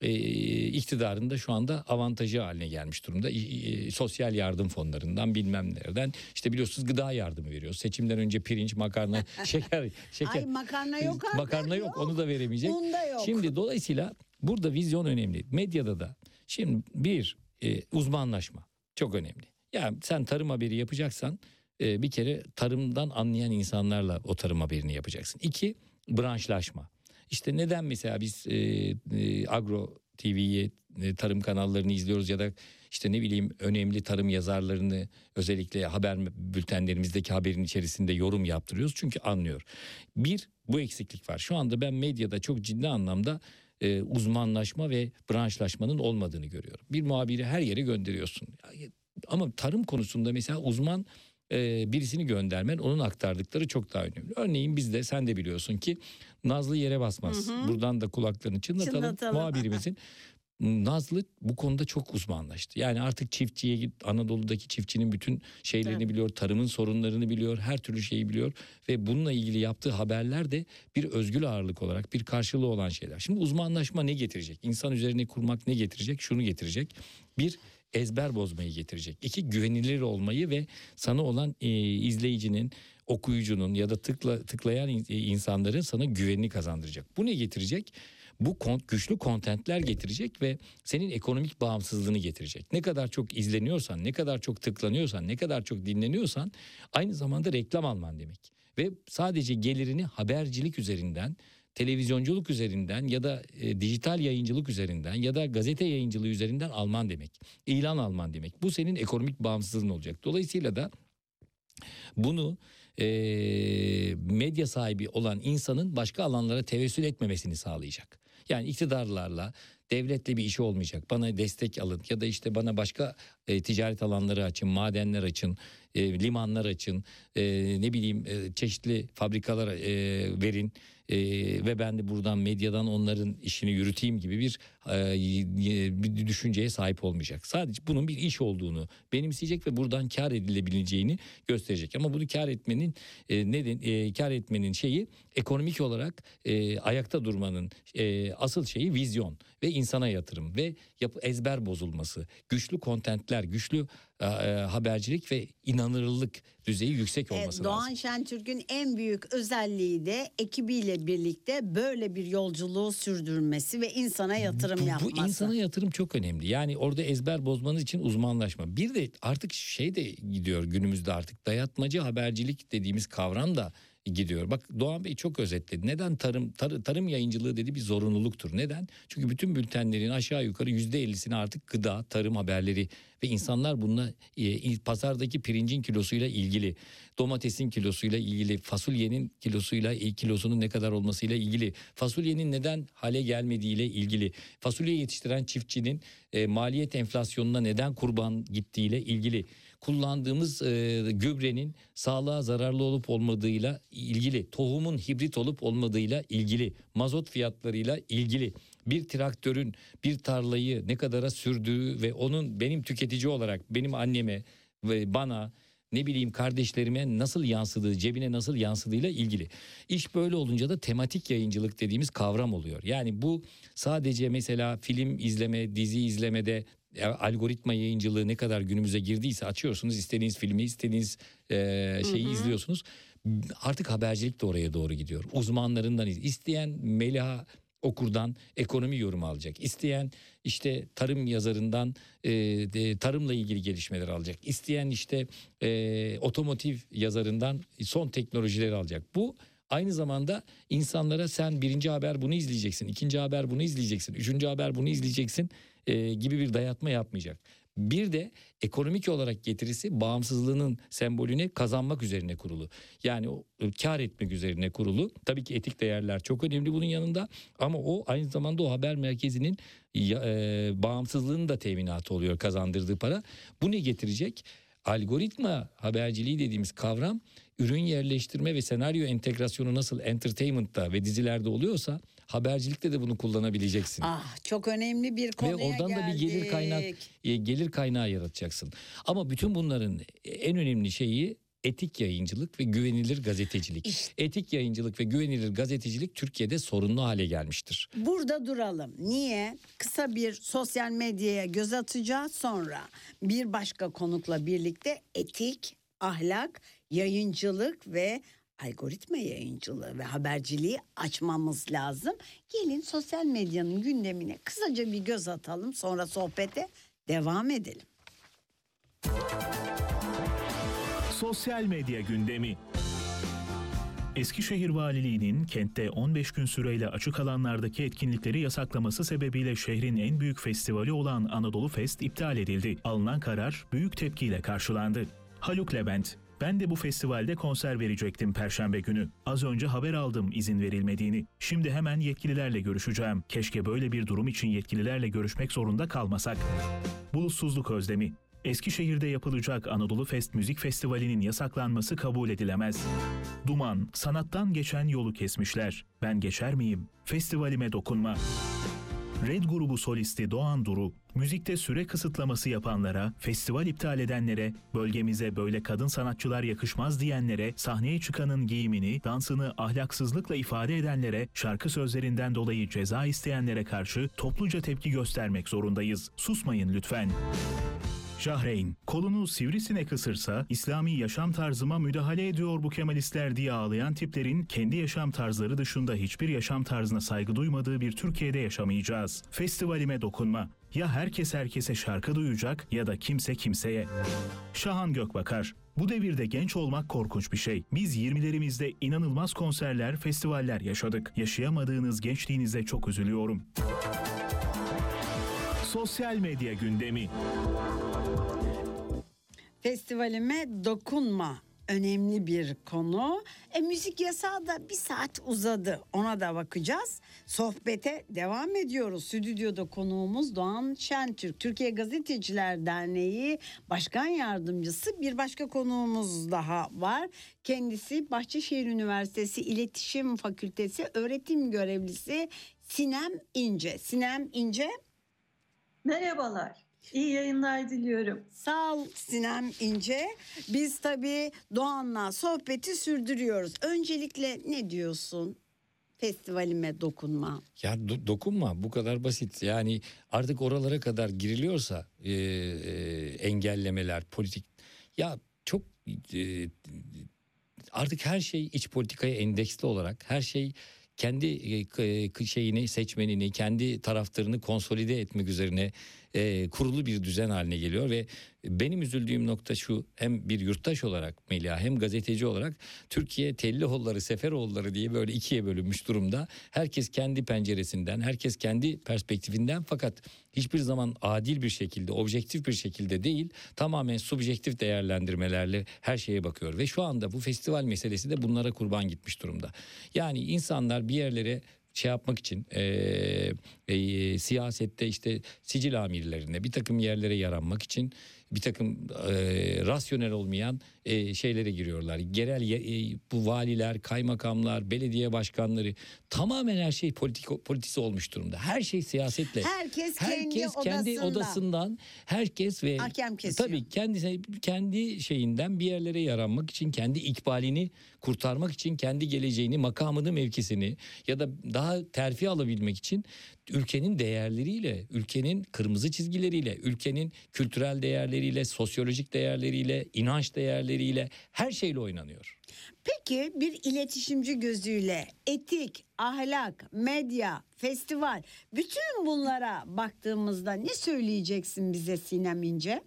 e, iktidarın da şu anda avantajı haline gelmiş durumda. E, e, sosyal yardım fonlarından bilmem nelerden işte biliyorsunuz gıda yardımı veriyoruz. Seçimden önce pirinç, makarna, şeker, şeker. Ay makarna yok artık. Makarna yok, yok onu da veremeyecek. Un da yok. Şimdi dolayısıyla burada vizyon önemli. Medyada da şimdi bir e, uzmanlaşma çok önemli. Yani sen tarım haberi yapacaksan e, bir kere tarımdan anlayan insanlarla o tarım haberini yapacaksın. İki, branşlaşma. İşte neden mesela biz e, e, Agro T V'yi, e, tarım kanallarını izliyoruz ya da işte ne bileyim önemli tarım yazarlarını özellikle haber bültenlerimizdeki haberin içerisinde yorum yaptırıyoruz. Çünkü anlıyor. Bir, bu eksiklik var. Şu anda ben medyada çok ciddi anlamda e, uzmanlaşma ve branşlaşmanın olmadığını görüyorum. Bir muhabiri her yere gönderiyorsun. Ama tarım konusunda mesela uzman e, birisini göndermen, onun aktardıkları çok daha önemli. Örneğin bizde sen de biliyorsun ki Nazlı yere basmaz. Hı hı. Buradan da kulaklarını çınlatalım. Çınlatalım. Muhabirimizin Nazlı bu konuda çok uzmanlaştı. Yani artık çiftçiye git, Anadolu'daki çiftçinin bütün şeylerini evet. biliyor, tarımın sorunlarını biliyor, her türlü şeyi biliyor ve bununla ilgili yaptığı haberler de bir özgül ağırlık olarak bir karşılığı olan şeyler. Şimdi uzmanlaşma ne getirecek? İnsan üzerine kurmak ne getirecek? Şunu getirecek. Bir, ezber bozmayı getirecek. İki, güvenilir olmayı ve sana olan e, izleyicinin, okuyucunun ya da tıkla, tıklayan insanların sana güvenini kazandıracak. Bu ne getirecek? Bu kont, güçlü kontentler getirecek ve senin ekonomik bağımsızlığını getirecek. Ne kadar çok izleniyorsan, ne kadar çok tıklanıyorsan, ne kadar çok dinleniyorsan aynı zamanda reklam alman demek. Ve sadece gelirini habercilik üzerinden, televizyonculuk üzerinden ya da e, dijital yayıncılık üzerinden ya da gazete yayıncılığı üzerinden alman demek. İlan alman demek. Bu senin ekonomik bağımsızlığın olacak. Dolayısıyla da bunu e, medya sahibi olan insanın başka alanlara tevessül etmemesini sağlayacak. Yani iktidarlarla, devletle bir işi olmayacak. Bana destek alın ya da işte bana başka e, ticaret alanları açın, madenler açın, e, limanlar açın, e, ne bileyim e, çeşitli fabrikalar e, verin e, ve ben de buradan medyadan onların işini yürüteyim gibi bir, e, bir düşünceye sahip olmayacak. Sadece bunun bir iş olduğunu benimseyecek ve buradan kar edilebileceğini gösterecek. Ama bunu kar etmenin e, neden e, kar etmenin şeyi ekonomik olarak e, ayakta durmanın e, asıl şeyi vizyon ve insana yatırım ve yapı ezber bozulması, güçlü kontentler, güçlü e, habercilik ve inanırlılık düzeyi yüksek olması Doğan lazım. Doğan Şentürk'ün en büyük özelliği de ekibiyle birlikte böyle bir yolculuğu sürdürmesi ve insana yatırım bu, yapması. Bu insana yatırım çok önemli. Yani orada ezber bozmanız için uzmanlaşma. Bir de artık şey de gidiyor günümüzde, artık dayatmacı habercilik dediğimiz kavram da gidiyor. Bak Doğan Bey çok özetledi. Neden tarım tar, tarım yayıncılığı dedi bir zorunluluktur. Neden? Çünkü bütün bültenlerin aşağı yukarı yüzde ellisini artık gıda, tarım haberleri ve insanlar bununla e, pazardaki pirincin kilosuyla ilgili, domatesin kilosuyla ilgili, fasulyenin kilosuyla e, kilosunun ne kadar olmasıyla ilgili, fasulyenin neden hale gelmediğiyle ilgili, fasulye yetiştiren çiftçinin e, maliyet enflasyonuna neden kurban gittiğiyle ilgili, kullandığımız e, gübrenin sağlığa zararlı olup olmadığıyla ilgili, tohumun hibrit olup olmadığıyla ilgili, mazot fiyatlarıyla ilgili, bir traktörün bir tarlayı ne kadara sürdüğü ve onun benim tüketici olarak benim anneme ve bana, ne bileyim kardeşlerime nasıl yansıdığı, cebine nasıl yansıdığıyla ilgili. İş böyle olunca da tematik yayıncılık dediğimiz kavram oluyor. Yani bu sadece mesela film izleme, dizi izlemede algoritma yayıncılığı ne kadar günümüze girdiyse, açıyorsunuz istediğiniz filmi, istediğiniz e, şeyi hı hı. izliyorsunuz. Artık habercilik de oraya doğru gidiyor. Uzmanlarından isteyen Meliha Okur'dan ekonomi yorumu alacak. İsteyen işte tarım yazarından e, de, tarımla ilgili gelişmeler alacak. İsteyen işte e, otomotiv yazarından son teknolojileri alacak. Bu aynı zamanda insanlara sen birinci haber bunu izleyeceksin, ikinci haber bunu izleyeceksin, üçüncü haber bunu izleyeceksin e, gibi bir dayatma yapmayacak. Bir de ekonomik olarak getirisi bağımsızlığının sembolüne kazanmak üzerine kurulu. Yani o kar etmek üzerine kurulu. Tabii ki etik değerler çok önemli bunun yanında, ama o aynı zamanda o haber merkezinin e, bağımsızlığının da teminatı oluyor, kazandırdığı para. Bu ne getirecek? Algoritma haberciliği dediğimiz kavram, ürün yerleştirme ve senaryo entegrasyonu nasıl entertainment'ta ve dizilerde oluyorsa habercilikte de bunu kullanabileceksin. Ah, çok önemli bir konuya geldik. Ve oradan geldik. da bir gelir kaynak gelir kaynağı yaratacaksın. Ama bütün bunların en önemli şeyi etik yayıncılık ve güvenilir gazetecilik. İşte. Etik yayıncılık ve güvenilir gazetecilik Türkiye'de sorunlu hale gelmiştir. Burada duralım. Niye? Kısa bir sosyal medyaya göz atacağız, sonra bir başka konukla birlikte etik, ahlak, yayıncılık ve algoritma yayıncılığı ve haberciliği açmamız lazım. Gelin sosyal medyanın gündemine kısaca bir göz atalım, sonra sohbete devam edelim. Sosyal medya gündemi. Eskişehir Valiliği'nin kentte on beş gün süreyle açık alanlardaki etkinlikleri yasaklaması sebebiyle şehrin en büyük festivali olan Anadolu Fest iptal edildi. Alınan karar büyük tepkiyle karşılandı. Haluk Levent, "Ben de bu festivalde konser verecektim Perşembe günü. Az önce haber aldım izin verilmediğini. Şimdi hemen yetkililerle görüşeceğim. Keşke böyle bir durum için yetkililerle görüşmek zorunda kalmasak." Bulutsuzluk özlemi. Eskişehir'de yapılacak Anadolu Fest Müzik Festivali'nin yasaklanması kabul edilemez. Duman, sanattan geçen yolu kesmişler. Ben geçer miyim? Festivalime dokunma. Red grubu solisti Doğan Duru, müzikte süre kısıtlaması yapanlara, festival iptal edenlere, bölgemize böyle kadın sanatçılar yakışmaz diyenlere, sahneye çıkanın giyimini, dansını ahlaksızlıkla ifade edenlere, şarkı sözlerinden dolayı ceza isteyenlere karşı topluca tepki göstermek zorundayız. Susmayın lütfen. Şahreyn, "Kolunu sivrisinek ısırsa İslami yaşam tarzıma müdahale ediyor bu Kemalistler" diye ağlayan tiplerin kendi yaşam tarzları dışında hiçbir yaşam tarzına saygı duymadığı bir Türkiye'de yaşamayacağız. Festivalime dokunma. Ya herkes herkese şarkı duyacak ya da kimse kimseye. Şahan Gökbakar, "Bu devirde genç olmak korkunç bir şey. Biz yirmilerimizde inanılmaz konserler, festivaller yaşadık. Yaşayamadığınız gençliğinize çok üzülüyorum." Sosyal medya gündemi. Festivalime dokunma önemli bir konu. E, müzik yasağı da bir saat uzadı. Ona da bakacağız. Sohbete devam ediyoruz. Stüdyoda konuğumuz Doğan Şentürk, Türkiye Gazeteciler Derneği Başkan Yardımcısı. Bir başka konuğumuz daha var. Kendisi Bahçeşehir Üniversitesi İletişim Fakültesi öğretim görevlisi Sinem İnce. Sinem İnce. Merhabalar. İyi yayınlar diliyorum. Sağ ol Sinem İnce. Biz tabii Doğan'la sohbeti sürdürüyoruz. Öncelikle ne diyorsun? Festivalime dokunma. Ya do- dokunma, bu kadar basit. Yani artık oralara kadar giriliyorsa e, e, engellemeler, politik, ya çok e, artık her şey iç politikaya endeksli olarak, her şey kendi e, şeyini, seçmenini, kendi taraftarını konsolide etmek üzerine e, kurulu bir düzen haline geliyor ve benim üzüldüğüm nokta şu: hem bir yurttaş olarak Melia, hem gazeteci olarak Türkiye Telliholları, Seferoğulları diye böyle ikiye bölünmüş durumda. Herkes kendi penceresinden, herkes kendi perspektifinden, fakat hiçbir zaman adil bir şekilde, objektif bir şekilde değil, tamamen subjektif değerlendirmelerle her şeye bakıyor. Ve şu anda bu festival meselesi de bunlara kurban gitmiş durumda. Yani insanlar bir yerlere şey yapmak için e, e, siyasette işte sicil amirlerine, bir takım yerlere yaranmak için bir takım e, rasyonel olmayan e, şeylere giriyorlar. Genel e, bu valiler, kaymakamlar, belediye başkanları, tamamen her şey politik politize olmuş durumda. Her şey siyasetle. Herkes, herkes kendi, kendi odasında. odasından, herkes ve hakem kesiyor. tabii kendisi kendi şeyinden bir yerlere yaranmak için, kendi ikbalini kurtarmak için, kendi geleceğini, makamını, mevkisini ya da daha terfi alabilmek için ülkenin değerleriyle, ülkenin kırmızı çizgileriyle, ülkenin kültürel değerleriyle, sosyolojik değerleriyle, inanç değerleriyle, her şeyle oynanıyor. Peki bir iletişimci gözüyle etik, ahlak, medya, festival, bütün bunlara baktığımızda ne söyleyeceksin bize Sinem İnce?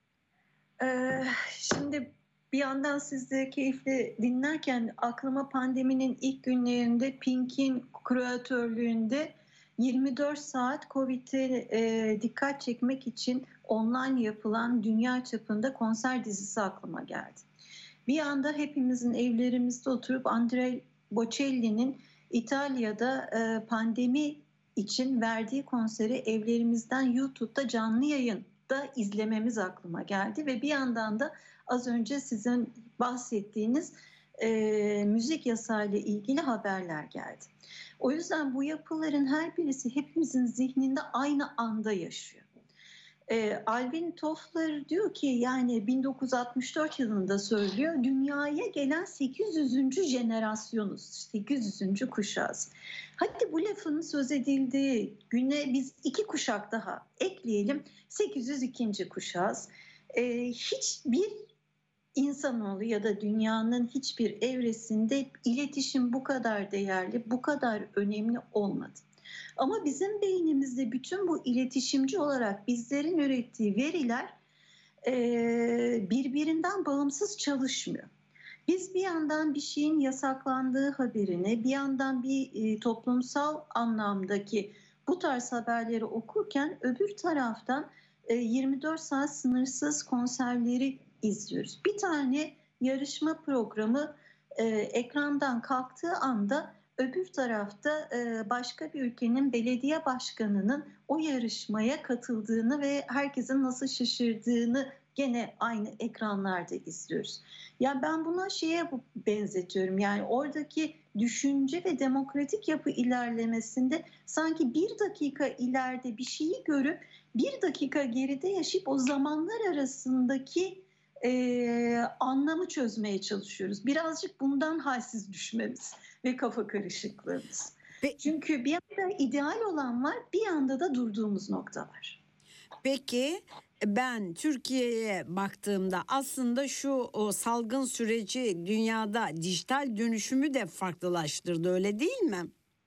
Ee, şimdi bir yandan sizi keyifle dinlerken aklıma pandeminin ilk günlerinde Pink'in küratörlüğünde yirmi dört saat Covid'e e, dikkat çekmek için online yapılan dünya çapında konser dizisi aklıma geldi. Bir anda hepimizin evlerimizde oturup Andrea Bocelli'nin İtalya'da e, pandemi için verdiği konseri evlerimizden YouTube'da canlı yayında izlememiz aklıma geldi ve bir yandan da az önce sizin bahsettiğiniz e, müzik yasayla ilgili haberler geldi. O yüzden bu yapıların her birisi hepimizin zihninde aynı anda yaşıyor. E, Alvin Toffler diyor ki yani bin dokuz yüz altmış dört yılında söylüyor, dünyaya gelen sekiz yüzüncü jenerasyonuz, sekiz yüzüncü kuşağız. Hadi bu lafın söz edildiği güne biz iki kuşak daha ekleyelim, sekiz yüz ikinci kuşağız. E, hiçbir insanoğlu ya da dünyanın hiçbir evresinde iletişim bu kadar değerli, bu kadar önemli olmadı. Ama bizim beynimizde bütün bu iletişimci olarak bizlerin ürettiği veriler e, birbirinden bağımsız çalışmıyor. Biz bir yandan bir şeyin yasaklandığı haberini, bir yandan bir e, toplumsal anlamdaki bu tarz haberleri okurken öbür taraftan e, yirmi dört saat sınırsız konserleri izliyoruz. Bir tane yarışma programı e, ekrandan kalktığı anda öbür tarafta e, başka bir ülkenin belediye başkanının o yarışmaya katıldığını ve herkesin nasıl şaşırdığını gene aynı ekranlarda izliyoruz. Yani ben buna şeye benzetiyorum. Yani oradaki düşünce ve demokratik yapı ilerlemesinde sanki bir dakika ileride bir şeyi görüp bir dakika geride yaşayıp o zamanlar arasındaki e, anlamı çözmeye çalışıyoruz. Birazcık bundan halsiz düşmemiz ve kafa karışıklığımız. Pe- Çünkü bir yanda ideal olan var, bir yanda da durduğumuz nokta var. Peki ben Türkiye'ye baktığımda aslında şu o salgın süreci dünyada dijital dönüşümü de farklılaştırdı, öyle değil mi?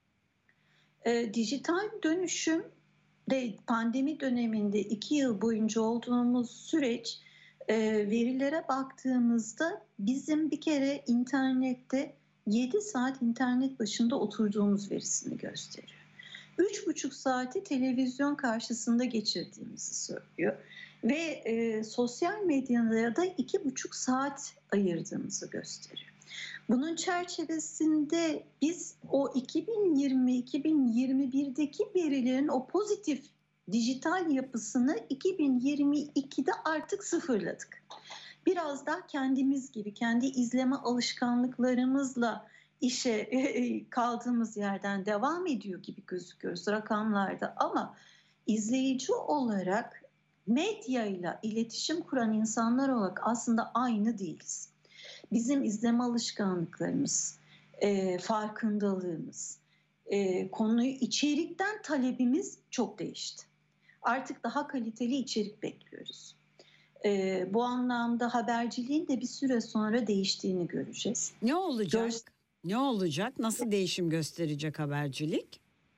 E, dijital dönüşüm de pandemi döneminde iki yıl boyunca olduğumuz süreç, e, verilere baktığımızda bizim bir kere internette yedi saat internet başında oturduğumuz verisini gösteriyor. üç buçuk saati televizyon karşısında geçirdiğimizi söylüyor. Ve e, sosyal medyada da iki buçuk saat ayırdığımızı gösteriyor. Bunun çerçevesinde biz o iki bin yirmi iki bin yirmi birdeki verilerin o pozitif dijital yapısını iki bin yirmi ikide artık sıfırladık. Biraz daha kendimiz gibi, kendi izleme alışkanlıklarımızla işe kaldığımız yerden devam ediyor gibi gözüküyoruz rakamlarda. Ama izleyici olarak medyayla iletişim kuran insanlar olarak aslında aynı değiliz. Bizim izleme alışkanlıklarımız, e, farkındalığımız, e, konuyu içerikten talebimiz çok değişti. Artık daha kaliteli içerik bekliyoruz. E, bu anlamda haberciliğin de bir süre sonra değiştiğini göreceğiz. Ne olacak? Gör- Ne olacak? Nasıl değişim gösterecek habercilik?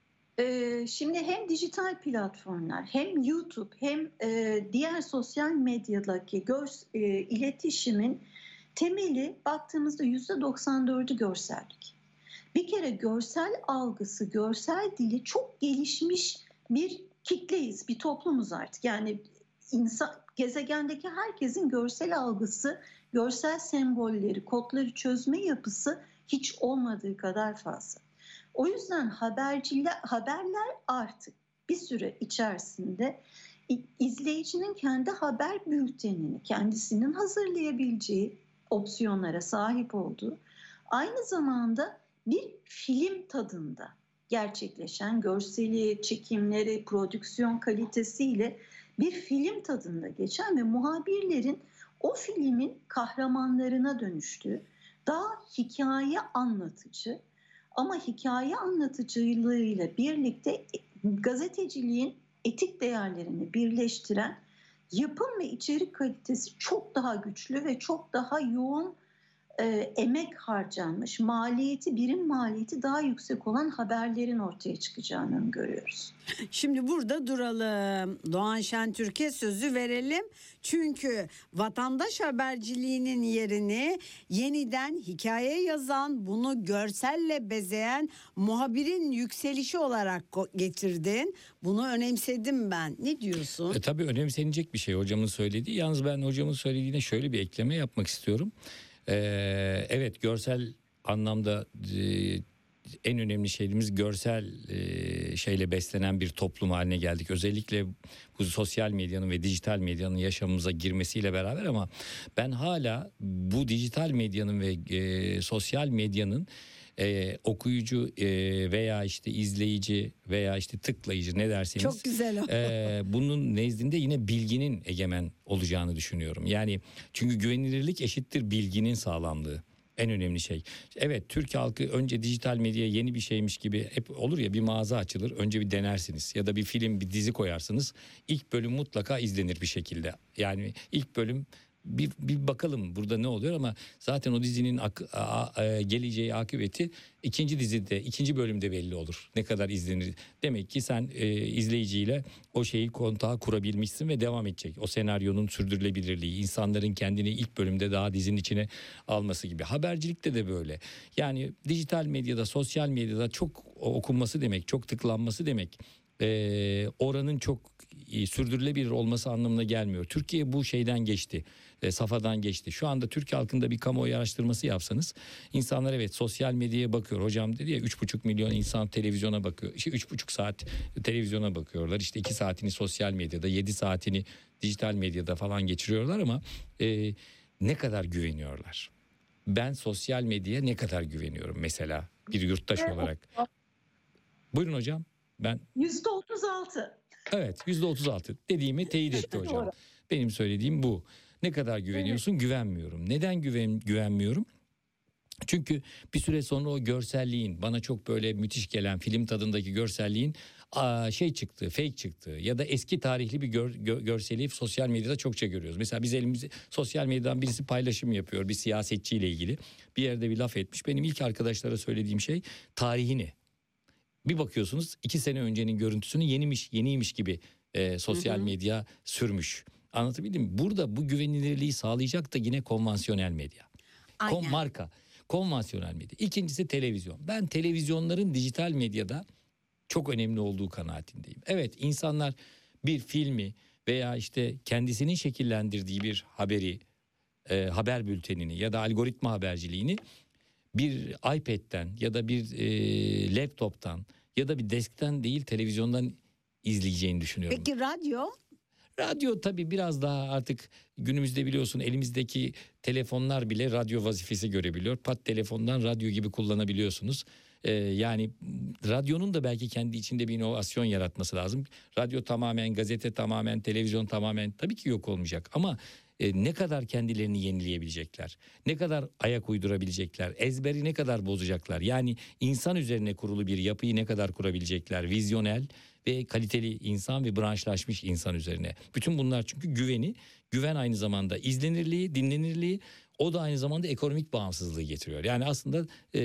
Ee, şimdi hem dijital platformlar, hem YouTube, hem e, diğer sosyal medyadaki gör, e, iletişimin temeli baktığımızda yüzde doksan dördü görsellik. Bir kere görsel algısı, görsel dili çok gelişmiş bir kitleyiz, bir toplumuz artık. Yani insan, gezegendeki herkesin görsel algısı, görsel sembolleri, kodları çözme yapısı hiç olmadığı kadar fazla. O yüzden haberciler, haberler artık bir süre içerisinde izleyicinin kendi haber bültenini kendisinin hazırlayabileceği opsiyonlara sahip olduğu, aynı zamanda bir film tadında gerçekleşen görseli, çekimleri, prodüksiyon kalitesiyle bir film tadında geçen ve muhabirlerin o filmin kahramanlarına dönüştüğü, daha hikaye anlatıcı ama hikaye anlatıcılığıyla birlikte gazeteciliğin etik değerlerini birleştiren yapım ve içerik kalitesi çok daha güçlü ve çok daha yoğun e, emek harcanmış, maliyeti, birim maliyeti daha yüksek olan haberlerin ortaya çıkacağını görüyoruz. Şimdi burada duralım. Doğan Şentürk'e sözü verelim. Çünkü vatandaş haberciliğinin yerini yeniden hikaye yazan, bunu görselle bezeyen muhabirin yükselişi olarak getirdin. Bunu önemsedim ben. Ne diyorsun? E, tabii önemsenecek bir şey hocamın söylediği. Yalnız ben hocamın söylediğine şöyle bir ekleme yapmak istiyorum. Ee, evet, görsel anlamda e, en önemli şeyimiz görsel e, şeyle beslenen bir toplum haline geldik. Özellikle bu sosyal medyanın ve dijital medyanın yaşamımıza girmesiyle beraber, ama ben hala bu dijital medyanın ve e, sosyal medyanın e, okuyucu e, veya işte izleyici veya işte tıklayıcı ne derseniz. Çok güzel o. E, bunun nezdinde yine bilginin egemen olacağını düşünüyorum. Yani çünkü güvenilirlik eşittir bilginin sağlamlığı. En önemli şey. Evet, Türk halkı önce dijital medya yeni bir şeymiş gibi hep olur ya, bir mağaza açılır. Önce bir denersiniz ya da bir film, bir dizi koyarsınız. İlk bölüm mutlaka izlenir bir şekilde. Yani ilk bölüm bir, bir bakalım burada ne oluyor, ama zaten o dizinin ak- a- a- geleceği akıbeti ikinci dizide, ikinci bölümde belli olur. Ne kadar izlenir. Demek ki sen e, izleyiciyle o şeyi, kontağı kurabilmişsin ve devam edecek. O senaryonun sürdürülebilirliği, insanların kendini ilk bölümde daha dizinin içine alması gibi. Habercilikte de böyle. Yani dijital medyada, sosyal medyada çok okunması demek, çok tıklanması demek. E, oranın çok e, sürdürülebilir olması anlamına gelmiyor. Türkiye bu şeyden geçti. E, safadan geçti. Şu anda Türk halkında bir kamuoyu araştırması yapsanız, insanlar evet sosyal medyaya bakıyor. Hocam dedi ya, üç buçuk milyon insan televizyona bakıyor. İşte üç buçuk saat televizyona bakıyorlar. İşte iki saatini sosyal medyada, yedi saatini dijital medyada falan geçiriyorlar, ama e, ne kadar güveniyorlar? Ben sosyal medyaya ne kadar güveniyorum mesela bir yurttaş olarak? Buyurun hocam. Ben yüzde otuz altı. Evet, yüzde otuz altı dediğimi teyit etti hocam. Doğru. Benim söylediğim bu. Ne kadar güveniyorsun? Evet. Güvenmiyorum. Neden güven güvenmiyorum? Çünkü bir süre sonra o görselliğin, bana çok böyle müthiş gelen film tadındaki görselliğin aa, şey çıktı, fake çıktı. Ya da eski tarihli bir gör, gö, görseli sosyal medyada çokça görüyoruz. Mesela biz elimizi, sosyal medyadan birisi paylaşım yapıyor bir siyasetçiyle ilgili. Bir yerde bir laf etmiş. Benim ilk arkadaşlara söylediğim şey tarihini. Bir bakıyorsunuz iki sene öncenin görüntüsünü yenimiş, yeniymiş gibi e, sosyal hı hı. medya sürmüş. Anlatabildim mi? Burada bu güvenilirliği sağlayacak da yine konvansiyonel medya. Kon, marka, konvansiyonel medya. İkincisi televizyon. Ben televizyonların dijital medyada çok önemli olduğu kanaatindeyim. Evet, insanlar bir filmi veya işte kendisinin şekillendirdiği bir haberi, e, haber bültenini ya da algoritma haberciliğini bir iPad'den ya da bir e, laptop'tan ya da bir deskten değil, televizyondan izleyeceğini düşünüyorum. Peki radyo? Radyo tabii biraz daha artık günümüzde biliyorsun elimizdeki telefonlar bile radyo vazifesi görebiliyor. Pat telefondan radyo gibi kullanabiliyorsunuz. Ee, yani radyonun da belki kendi içinde bir inovasyon yaratması lazım. Radyo tamamen, gazete tamamen, televizyon tamamen tabii ki yok olmayacak, ama e, ne kadar kendilerini yenileyebilecekler, ne kadar ayak uydurabilecekler, ezberi ne kadar bozacaklar, yani insan üzerine kurulu bir yapıyı ne kadar kurabilecekler, vizyonel ve kaliteli insan ve branşlaşmış insan üzerine. Bütün bunlar çünkü güveni, güven aynı zamanda izlenirliği, dinlenirliği, o da aynı zamanda ekonomik bağımsızlığı getiriyor. Yani aslında e,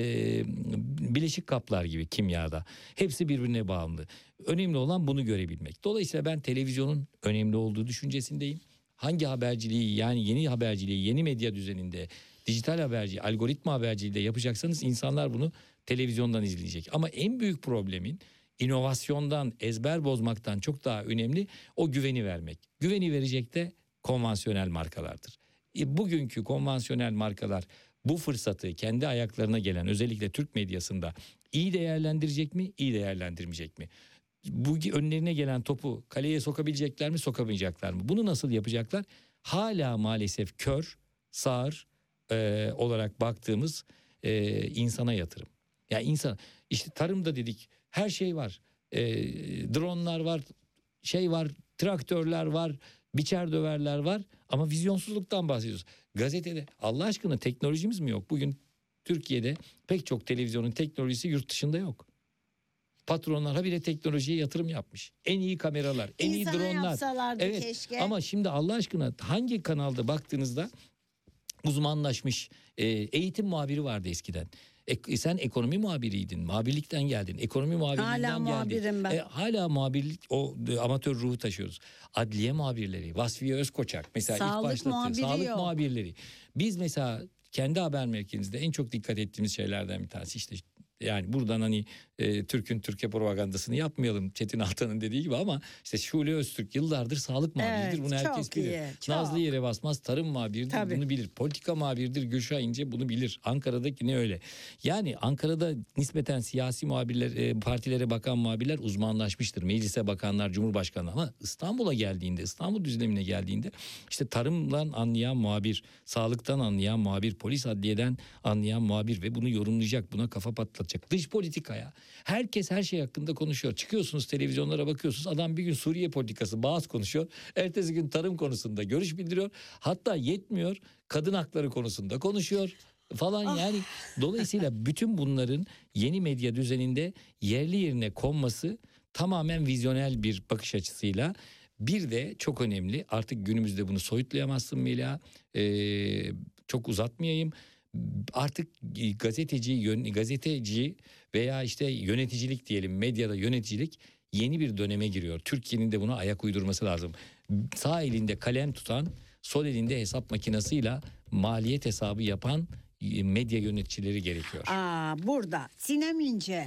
bileşik kaplar gibi kimyada. Hepsi birbirine bağımlı. Önemli olan bunu görebilmek. Dolayısıyla ben televizyonun önemli olduğu düşüncesindeyim. Hangi haberciliği, yani yeni haberciliği, yeni medya düzeninde, dijital haberci, algoritma haberciliği de yapacaksanız insanlar bunu televizyondan izleyecek. Ama en büyük problemin inovasyondan, ezber bozmaktan çok daha önemli o güveni vermek. Güveni verecek de konvansiyonel markalardır. E, bugünkü konvansiyonel markalar bu fırsatı kendi ayaklarına gelen, özellikle Türk medyasında iyi değerlendirecek mi, iyi değerlendirmeyecek mi? Bu önlerine gelen topu kaleye sokabilecekler mi, sokamayacaklar mı? Bunu nasıl yapacaklar? Hala maalesef kör, sağır e, olarak baktığımız e, insana yatırım. Ya yani insan, işte tarımda dedik, her şey var. E, dronlar var, şey var, traktörler var, biçer döverler var, ama vizyonsuzluktan bahsediyoruz. Gazetede Allah aşkına teknolojimiz mi yok? Bugün Türkiye'de pek çok televizyonun teknolojisi yurt dışında yok. Patronlar habire teknolojiye yatırım yapmış. En iyi kameralar, en İnsana iyi dronlar. yapsalardı evet, keşke. Ama şimdi Allah aşkına hangi kanalda baktığınızda uzmanlaşmış e, eğitim muhabiri vardı eskiden. E, sen ekonomi muhabiriydin, muhabirlikten geldin, ekonomi muhabirliğinden geldin. Hala muhabirim ben. E, hala muhabirlik, o e, amatör ruhu taşıyoruz. Adliye muhabirleri, Vasfiye Özkoçak mesela sağlık ilk başlattığı muhabiri sağlık yok. muhabirleri. Biz mesela kendi haber merkezimizde en çok dikkat ettiğimiz şeylerden bir tanesi işte, yani buradan hani e, Türk'ün Türkiye propagandasını yapmayalım Çetin Altan'ın dediği gibi, ama işte Şule Öztürk yıllardır sağlık muhabiridir. Evet, bunu herkes çok bilir. iyi, çok. Nazlı Yere Basmaz tarım muhabiridir. Tabii. Bunu bilir. Politika muhabiridir. Gülşah İnce bunu bilir. Ankara'daki ne öyle. Yani Ankara'da nispeten siyasi muhabirler, e, partilere bakan muhabirler uzmanlaşmıştır. Meclise bakanlar, Cumhurbaşkanı, ama İstanbul'a geldiğinde, İstanbul düzlemine geldiğinde işte tarımdan anlayan muhabir, sağlıktan anlayan muhabir, polis adliyeden anlayan muhabir ve bunu yorumlayacak, buna kafa patlatacak. Dış politikaya. Herkes her şey hakkında konuşuyor. Çıkıyorsunuz televizyonlara, bakıyorsunuz. Adam bir gün Suriye politikası, Bağız konuşuyor. Ertesi gün tarım konusunda görüş bildiriyor. Hatta yetmiyor, kadın hakları konusunda konuşuyor falan. Yani dolayısıyla bütün bunların yeni medya düzeninde yerli yerine konması tamamen vizyonel bir bakış açısıyla. Bir de çok önemli, artık günümüzde bunu soyutlayamazsın Melia, ee, çok uzatmayayım. Artık gazeteci, yön, gazeteci veya işte yöneticilik diyelim, medyada yöneticilik yeni bir döneme giriyor. Türkiye'nin de buna ayak uydurması lazım. Sağ elinde kalem tutan, sol elinde hesap makinesiyle maliyet hesabı yapan medya yöneticileri gerekiyor. Aa, burada Sinem İnce.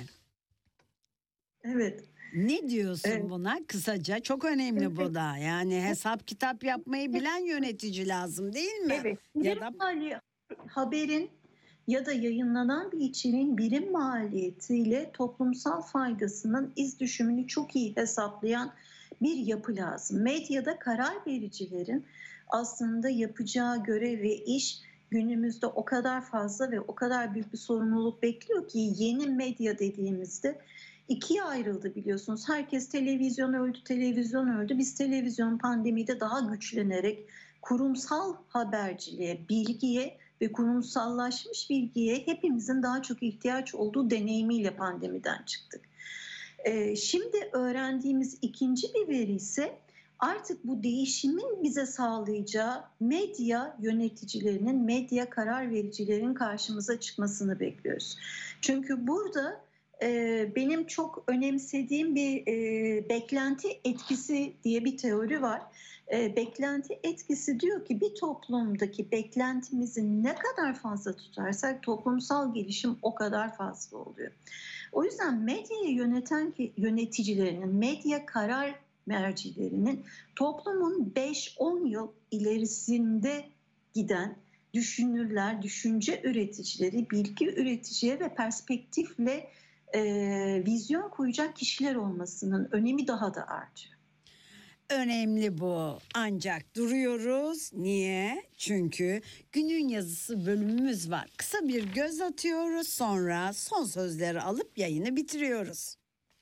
Evet. Ne diyorsun Evet. buna kısaca? Çok önemli Evet. bu da. Yani hesap kitap yapmayı bilen yönetici lazım değil mi? Evet. Ya Birim da mali haberin ya da yayınlanan bir içeriğin birim maliyetiyle toplumsal faydasının iz düşümünü çok iyi hesaplayan bir yapı lazım. Medyada karar vericilerin aslında yapacağı görev ve iş günümüzde o kadar fazla ve o kadar büyük bir sorumluluk bekliyor ki yeni medya dediğimizde ikiye ayrıldı biliyorsunuz. Herkes televizyon öldü, televizyon öldü. Biz televizyon pandemide daha güçlenerek kurumsal haberciliğe, bilgiye ve kurumsallaşmış bilgiye hepimizin daha çok ihtiyaç olduğu deneyimiyle pandemiden çıktık. Ee, şimdi öğrendiğimiz ikinci bir veri ise artık bu değişimin bize sağlayacağı medya yöneticilerinin, medya karar vericilerin karşımıza çıkmasını bekliyoruz. Çünkü burada e, benim çok önemsediğim bir e, beklenti etkisi diye bir teori var. E, beklenti etkisi diyor ki bir toplumdaki beklentimizi ne kadar fazla tutarsak toplumsal gelişim o kadar fazla oluyor. O yüzden medyayı yöneten yöneticilerinin, medya karar mercilerinin toplumun beş on yıl ilerisinde giden düşünürler, düşünce üreticileri, bilgi üreticileri ve perspektifle e, vizyon koyacak kişiler olmasının önemi daha da artıyor. önemli bu. Ancak duruyoruz. Niye? Çünkü günün yazısı bölümümüz var. Kısa bir göz atıyoruz, sonra son sözleri alıp yayını bitiriyoruz.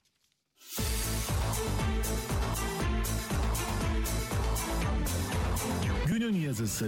Günün yazısı.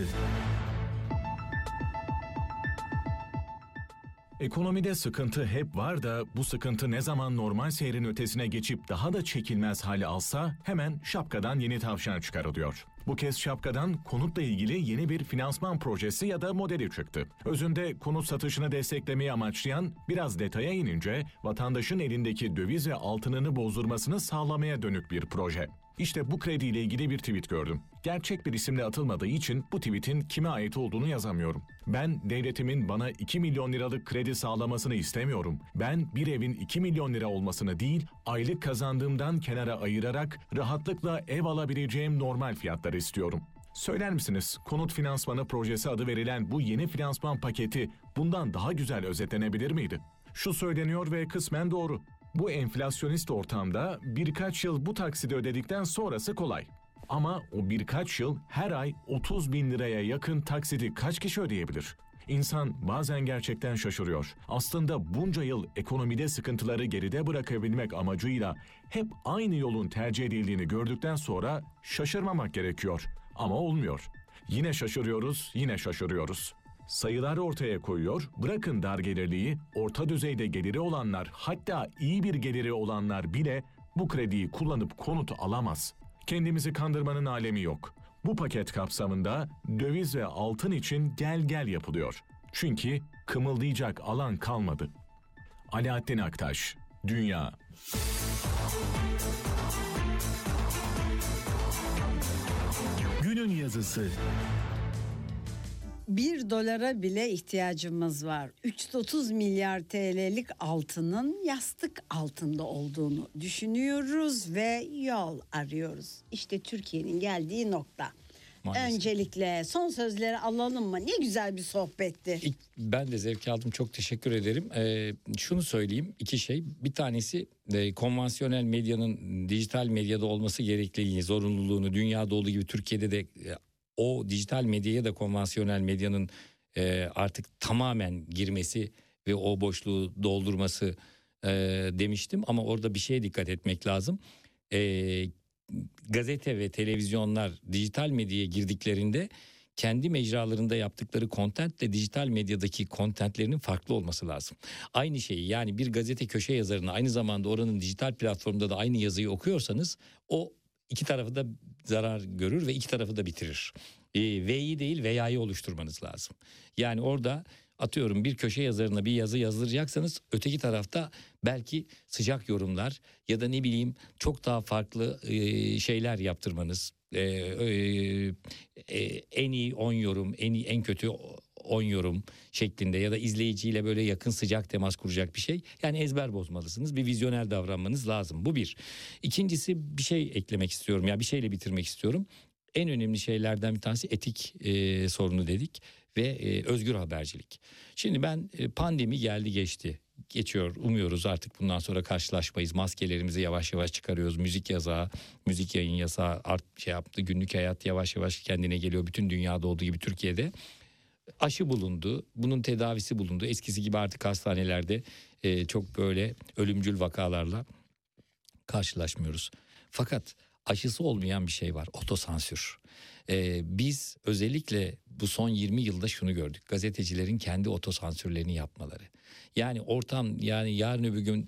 Ekonomide sıkıntı hep var da bu sıkıntı ne zaman normal seyrin ötesine geçip daha da çekilmez hale alsa hemen şapkadan yeni tavşan çıkarılıyor. Bu kez şapkadan konutla ilgili yeni bir finansman projesi ya da modeli çıktı. Özünde konut satışını desteklemeyi amaçlayan, biraz detaya inince vatandaşın elindeki döviz ve altınını bozdurmasını sağlamaya dönük bir proje. İşte bu krediyle ilgili bir tweet gördüm. Gerçek bir isimle atılmadığı için bu tweetin kime ait olduğunu yazamıyorum. Ben devletimin bana iki milyon liralık kredi sağlamasını istemiyorum. Ben bir evin iki milyon lira olmasını değil, aylık kazandığımdan kenara ayırarak rahatlıkla ev alabileceğim normal fiyatları istiyorum. Söyler misiniz, konut finansmanı projesi adı verilen bu yeni finansman paketi bundan daha güzel özetlenebilir miydi? Şu söyleniyor ve kısmen doğru. Bu enflasyonist ortamda birkaç yıl bu taksidi ödedikten sonrası kolay. Ama o birkaç yıl her ay otuz bin liraya yakın taksidi kaç kişi ödeyebilir? İnsan bazen gerçekten şaşırıyor. Aslında bunca yıl ekonomide sıkıntıları geride bırakabilmek amacıyla hep aynı yolun tercih edildiğini gördükten sonra şaşırmamak gerekiyor. Ama olmuyor. Yine şaşırıyoruz, yine şaşırıyoruz. Sayılar ortaya koyuyor, bırakın dar gelirliği, orta düzeyde geliri olanlar, hatta iyi bir geliri olanlar bile bu krediyi kullanıp konut alamaz. Kendimizi kandırmanın alemi yok. Bu paket kapsamında döviz ve altın için gel gel yapılıyor. Çünkü kımıldayacak alan kalmadı. Alaaddin Aktaş, Dünya. Günün yazısı. Bir dolara bile ihtiyacımız var. üç yüz otuz milyar T L'lik altının yastık altında olduğunu düşünüyoruz ve yol arıyoruz. İşte Türkiye'nin geldiği nokta. Maalesef. Öncelikle son sözleri alalım mı? Ne güzel bir sohbetti. İlk, ben de zevk aldım. Çok teşekkür ederim. Ee, şunu söyleyeyim. iki şey. Bir tanesi e, konvansiyonel medyanın dijital medyada olması gerekliliğini, zorunluluğunu, dünyada olduğu gibi Türkiye'de de e, o dijital medyaya da konvansiyonel medyanın e, artık tamamen girmesi ve o boşluğu doldurması e, demiştim. Ama orada bir şeye dikkat etmek lazım. E, gazete ve televizyonlar dijital medyaya girdiklerinde kendi mecralarında yaptıkları contentle dijital medyadaki contentlerinin farklı olması lazım. Aynı şeyi, yani bir gazete köşe yazarını aynı zamanda oranın dijital platformda da aynı yazıyı okuyorsanız o iki tarafı da zarar görür ve iki tarafı da bitirir. E, V'yi değil veya'yı oluşturmanız lazım. Yani orada atıyorum bir köşe yazarına bir yazı yazdıracaksanız öteki tarafta belki sıcak yorumlar ya da ne bileyim çok daha farklı e, şeyler yaptırmanız. E, e, e, en iyi on yorum, en iyi, en kötü on yorum şeklinde ya da izleyiciyle böyle yakın sıcak temas kuracak bir şey. Yani ezber bozmalısınız. Bir vizyoner davranmanız lazım. Bu bir. İkincisi, bir şey eklemek istiyorum. Ya yani bir şeyle bitirmek istiyorum. En önemli şeylerden bir tanesi etik e, sorunu dedik ve e, özgür habercilik. Şimdi ben e, pandemi geldi geçti. Geçiyor. Umuyoruz artık bundan sonra karşılaşmayız. Maskelerimizi yavaş yavaş çıkarıyoruz. Müzik yasağı, müzik yayın yasağı art şey yaptı. Günlük hayat yavaş yavaş kendine geliyor. Bütün dünyada olduğu gibi Türkiye'de. Aşı bulundu. Bunun tedavisi bulundu. Eskisi gibi artık hastanelerde e, çok böyle ölümcül vakalarla karşılaşmıyoruz. Fakat aşısı olmayan bir şey var. Otosansür. Ee, biz özellikle bu son yirmi yılda şunu gördük. Gazetecilerin kendi otosansürlerini yapmaları. Yani ortam, yani yarın öbür gün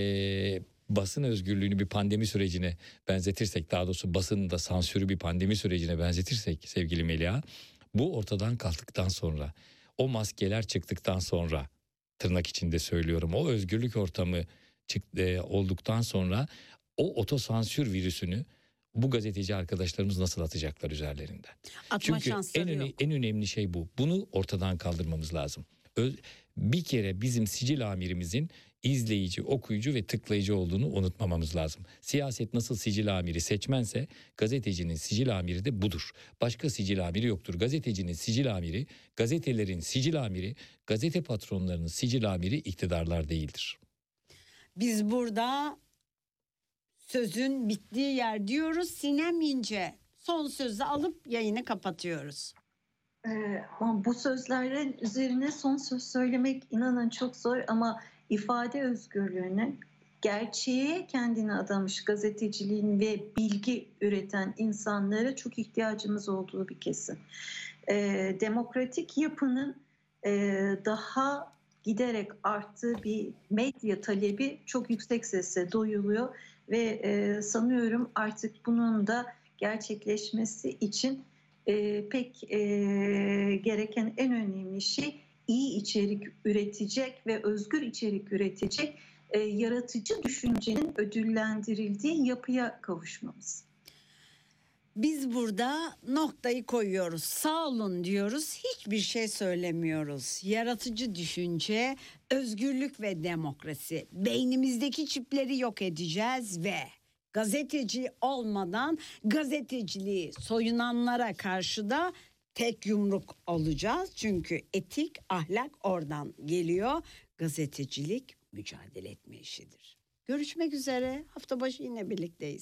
e, basın özgürlüğünü bir pandemi sürecine benzetirsek, daha doğrusu basının da sansürü bir pandemi sürecine benzetirsek sevgili Melia, bu ortadan kalktıktan sonra, o maskeler çıktıktan sonra, tırnak içinde söylüyorum, o özgürlük ortamı çıktı, e, olduktan sonra o otosansür virüsünü bu gazeteci arkadaşlarımız nasıl atacaklar üzerlerinden? Atma Çünkü şansları en, öne, yok. en önemli şey bu. Bunu ortadan kaldırmamız lazım. Ö- bir kere bizim sicil amirimizin izleyici, okuyucu ve tıklayıcı olduğunu unutmamamız lazım. Siyaset nasıl sicil amiri seçmense gazetecinin sicil amiri de budur. Başka sicil amiri yoktur. Gazetecinin sicil amiri, gazetelerin sicil amiri, gazete patronlarının sicil amiri iktidarlar değildir. Biz burada sözün bittiği yer diyoruz. Sinem İnce son sözü alıp yayını kapatıyoruz. Ee, ama bu sözlerin üzerine son söz söylemek inanın çok zor ama ifade özgürlüğünün, gerçeğe kendini adamış gazeteciliğin ve bilgi üreten insanlara çok ihtiyacımız olduğu bir kesin. Ee, demokratik yapının e, daha giderek arttığı bir medya talebi çok yüksek sesle duyuluyor ve e, sanıyorum artık bunun da gerçekleşmesi için e, pek e, gereken en önemli şey iyi içerik üretecek ve özgür içerik üretecek e, yaratıcı düşüncenin ödüllendirildiği yapıya kavuşmamız. Biz burada noktayı koyuyoruz. Sağ olun diyoruz. Hiçbir şey söylemiyoruz. Yaratıcı düşünce, özgürlük ve demokrasi. Beynimizdeki çipleri yok edeceğiz ve gazeteci olmadan gazeteciliği soyunanlara karşı da tek yumruk olacağız. Çünkü etik, ahlak oradan geliyor. Gazetecilik mücadele etme işidir. Görüşmek üzere. Hafta başı yine birlikteyiz.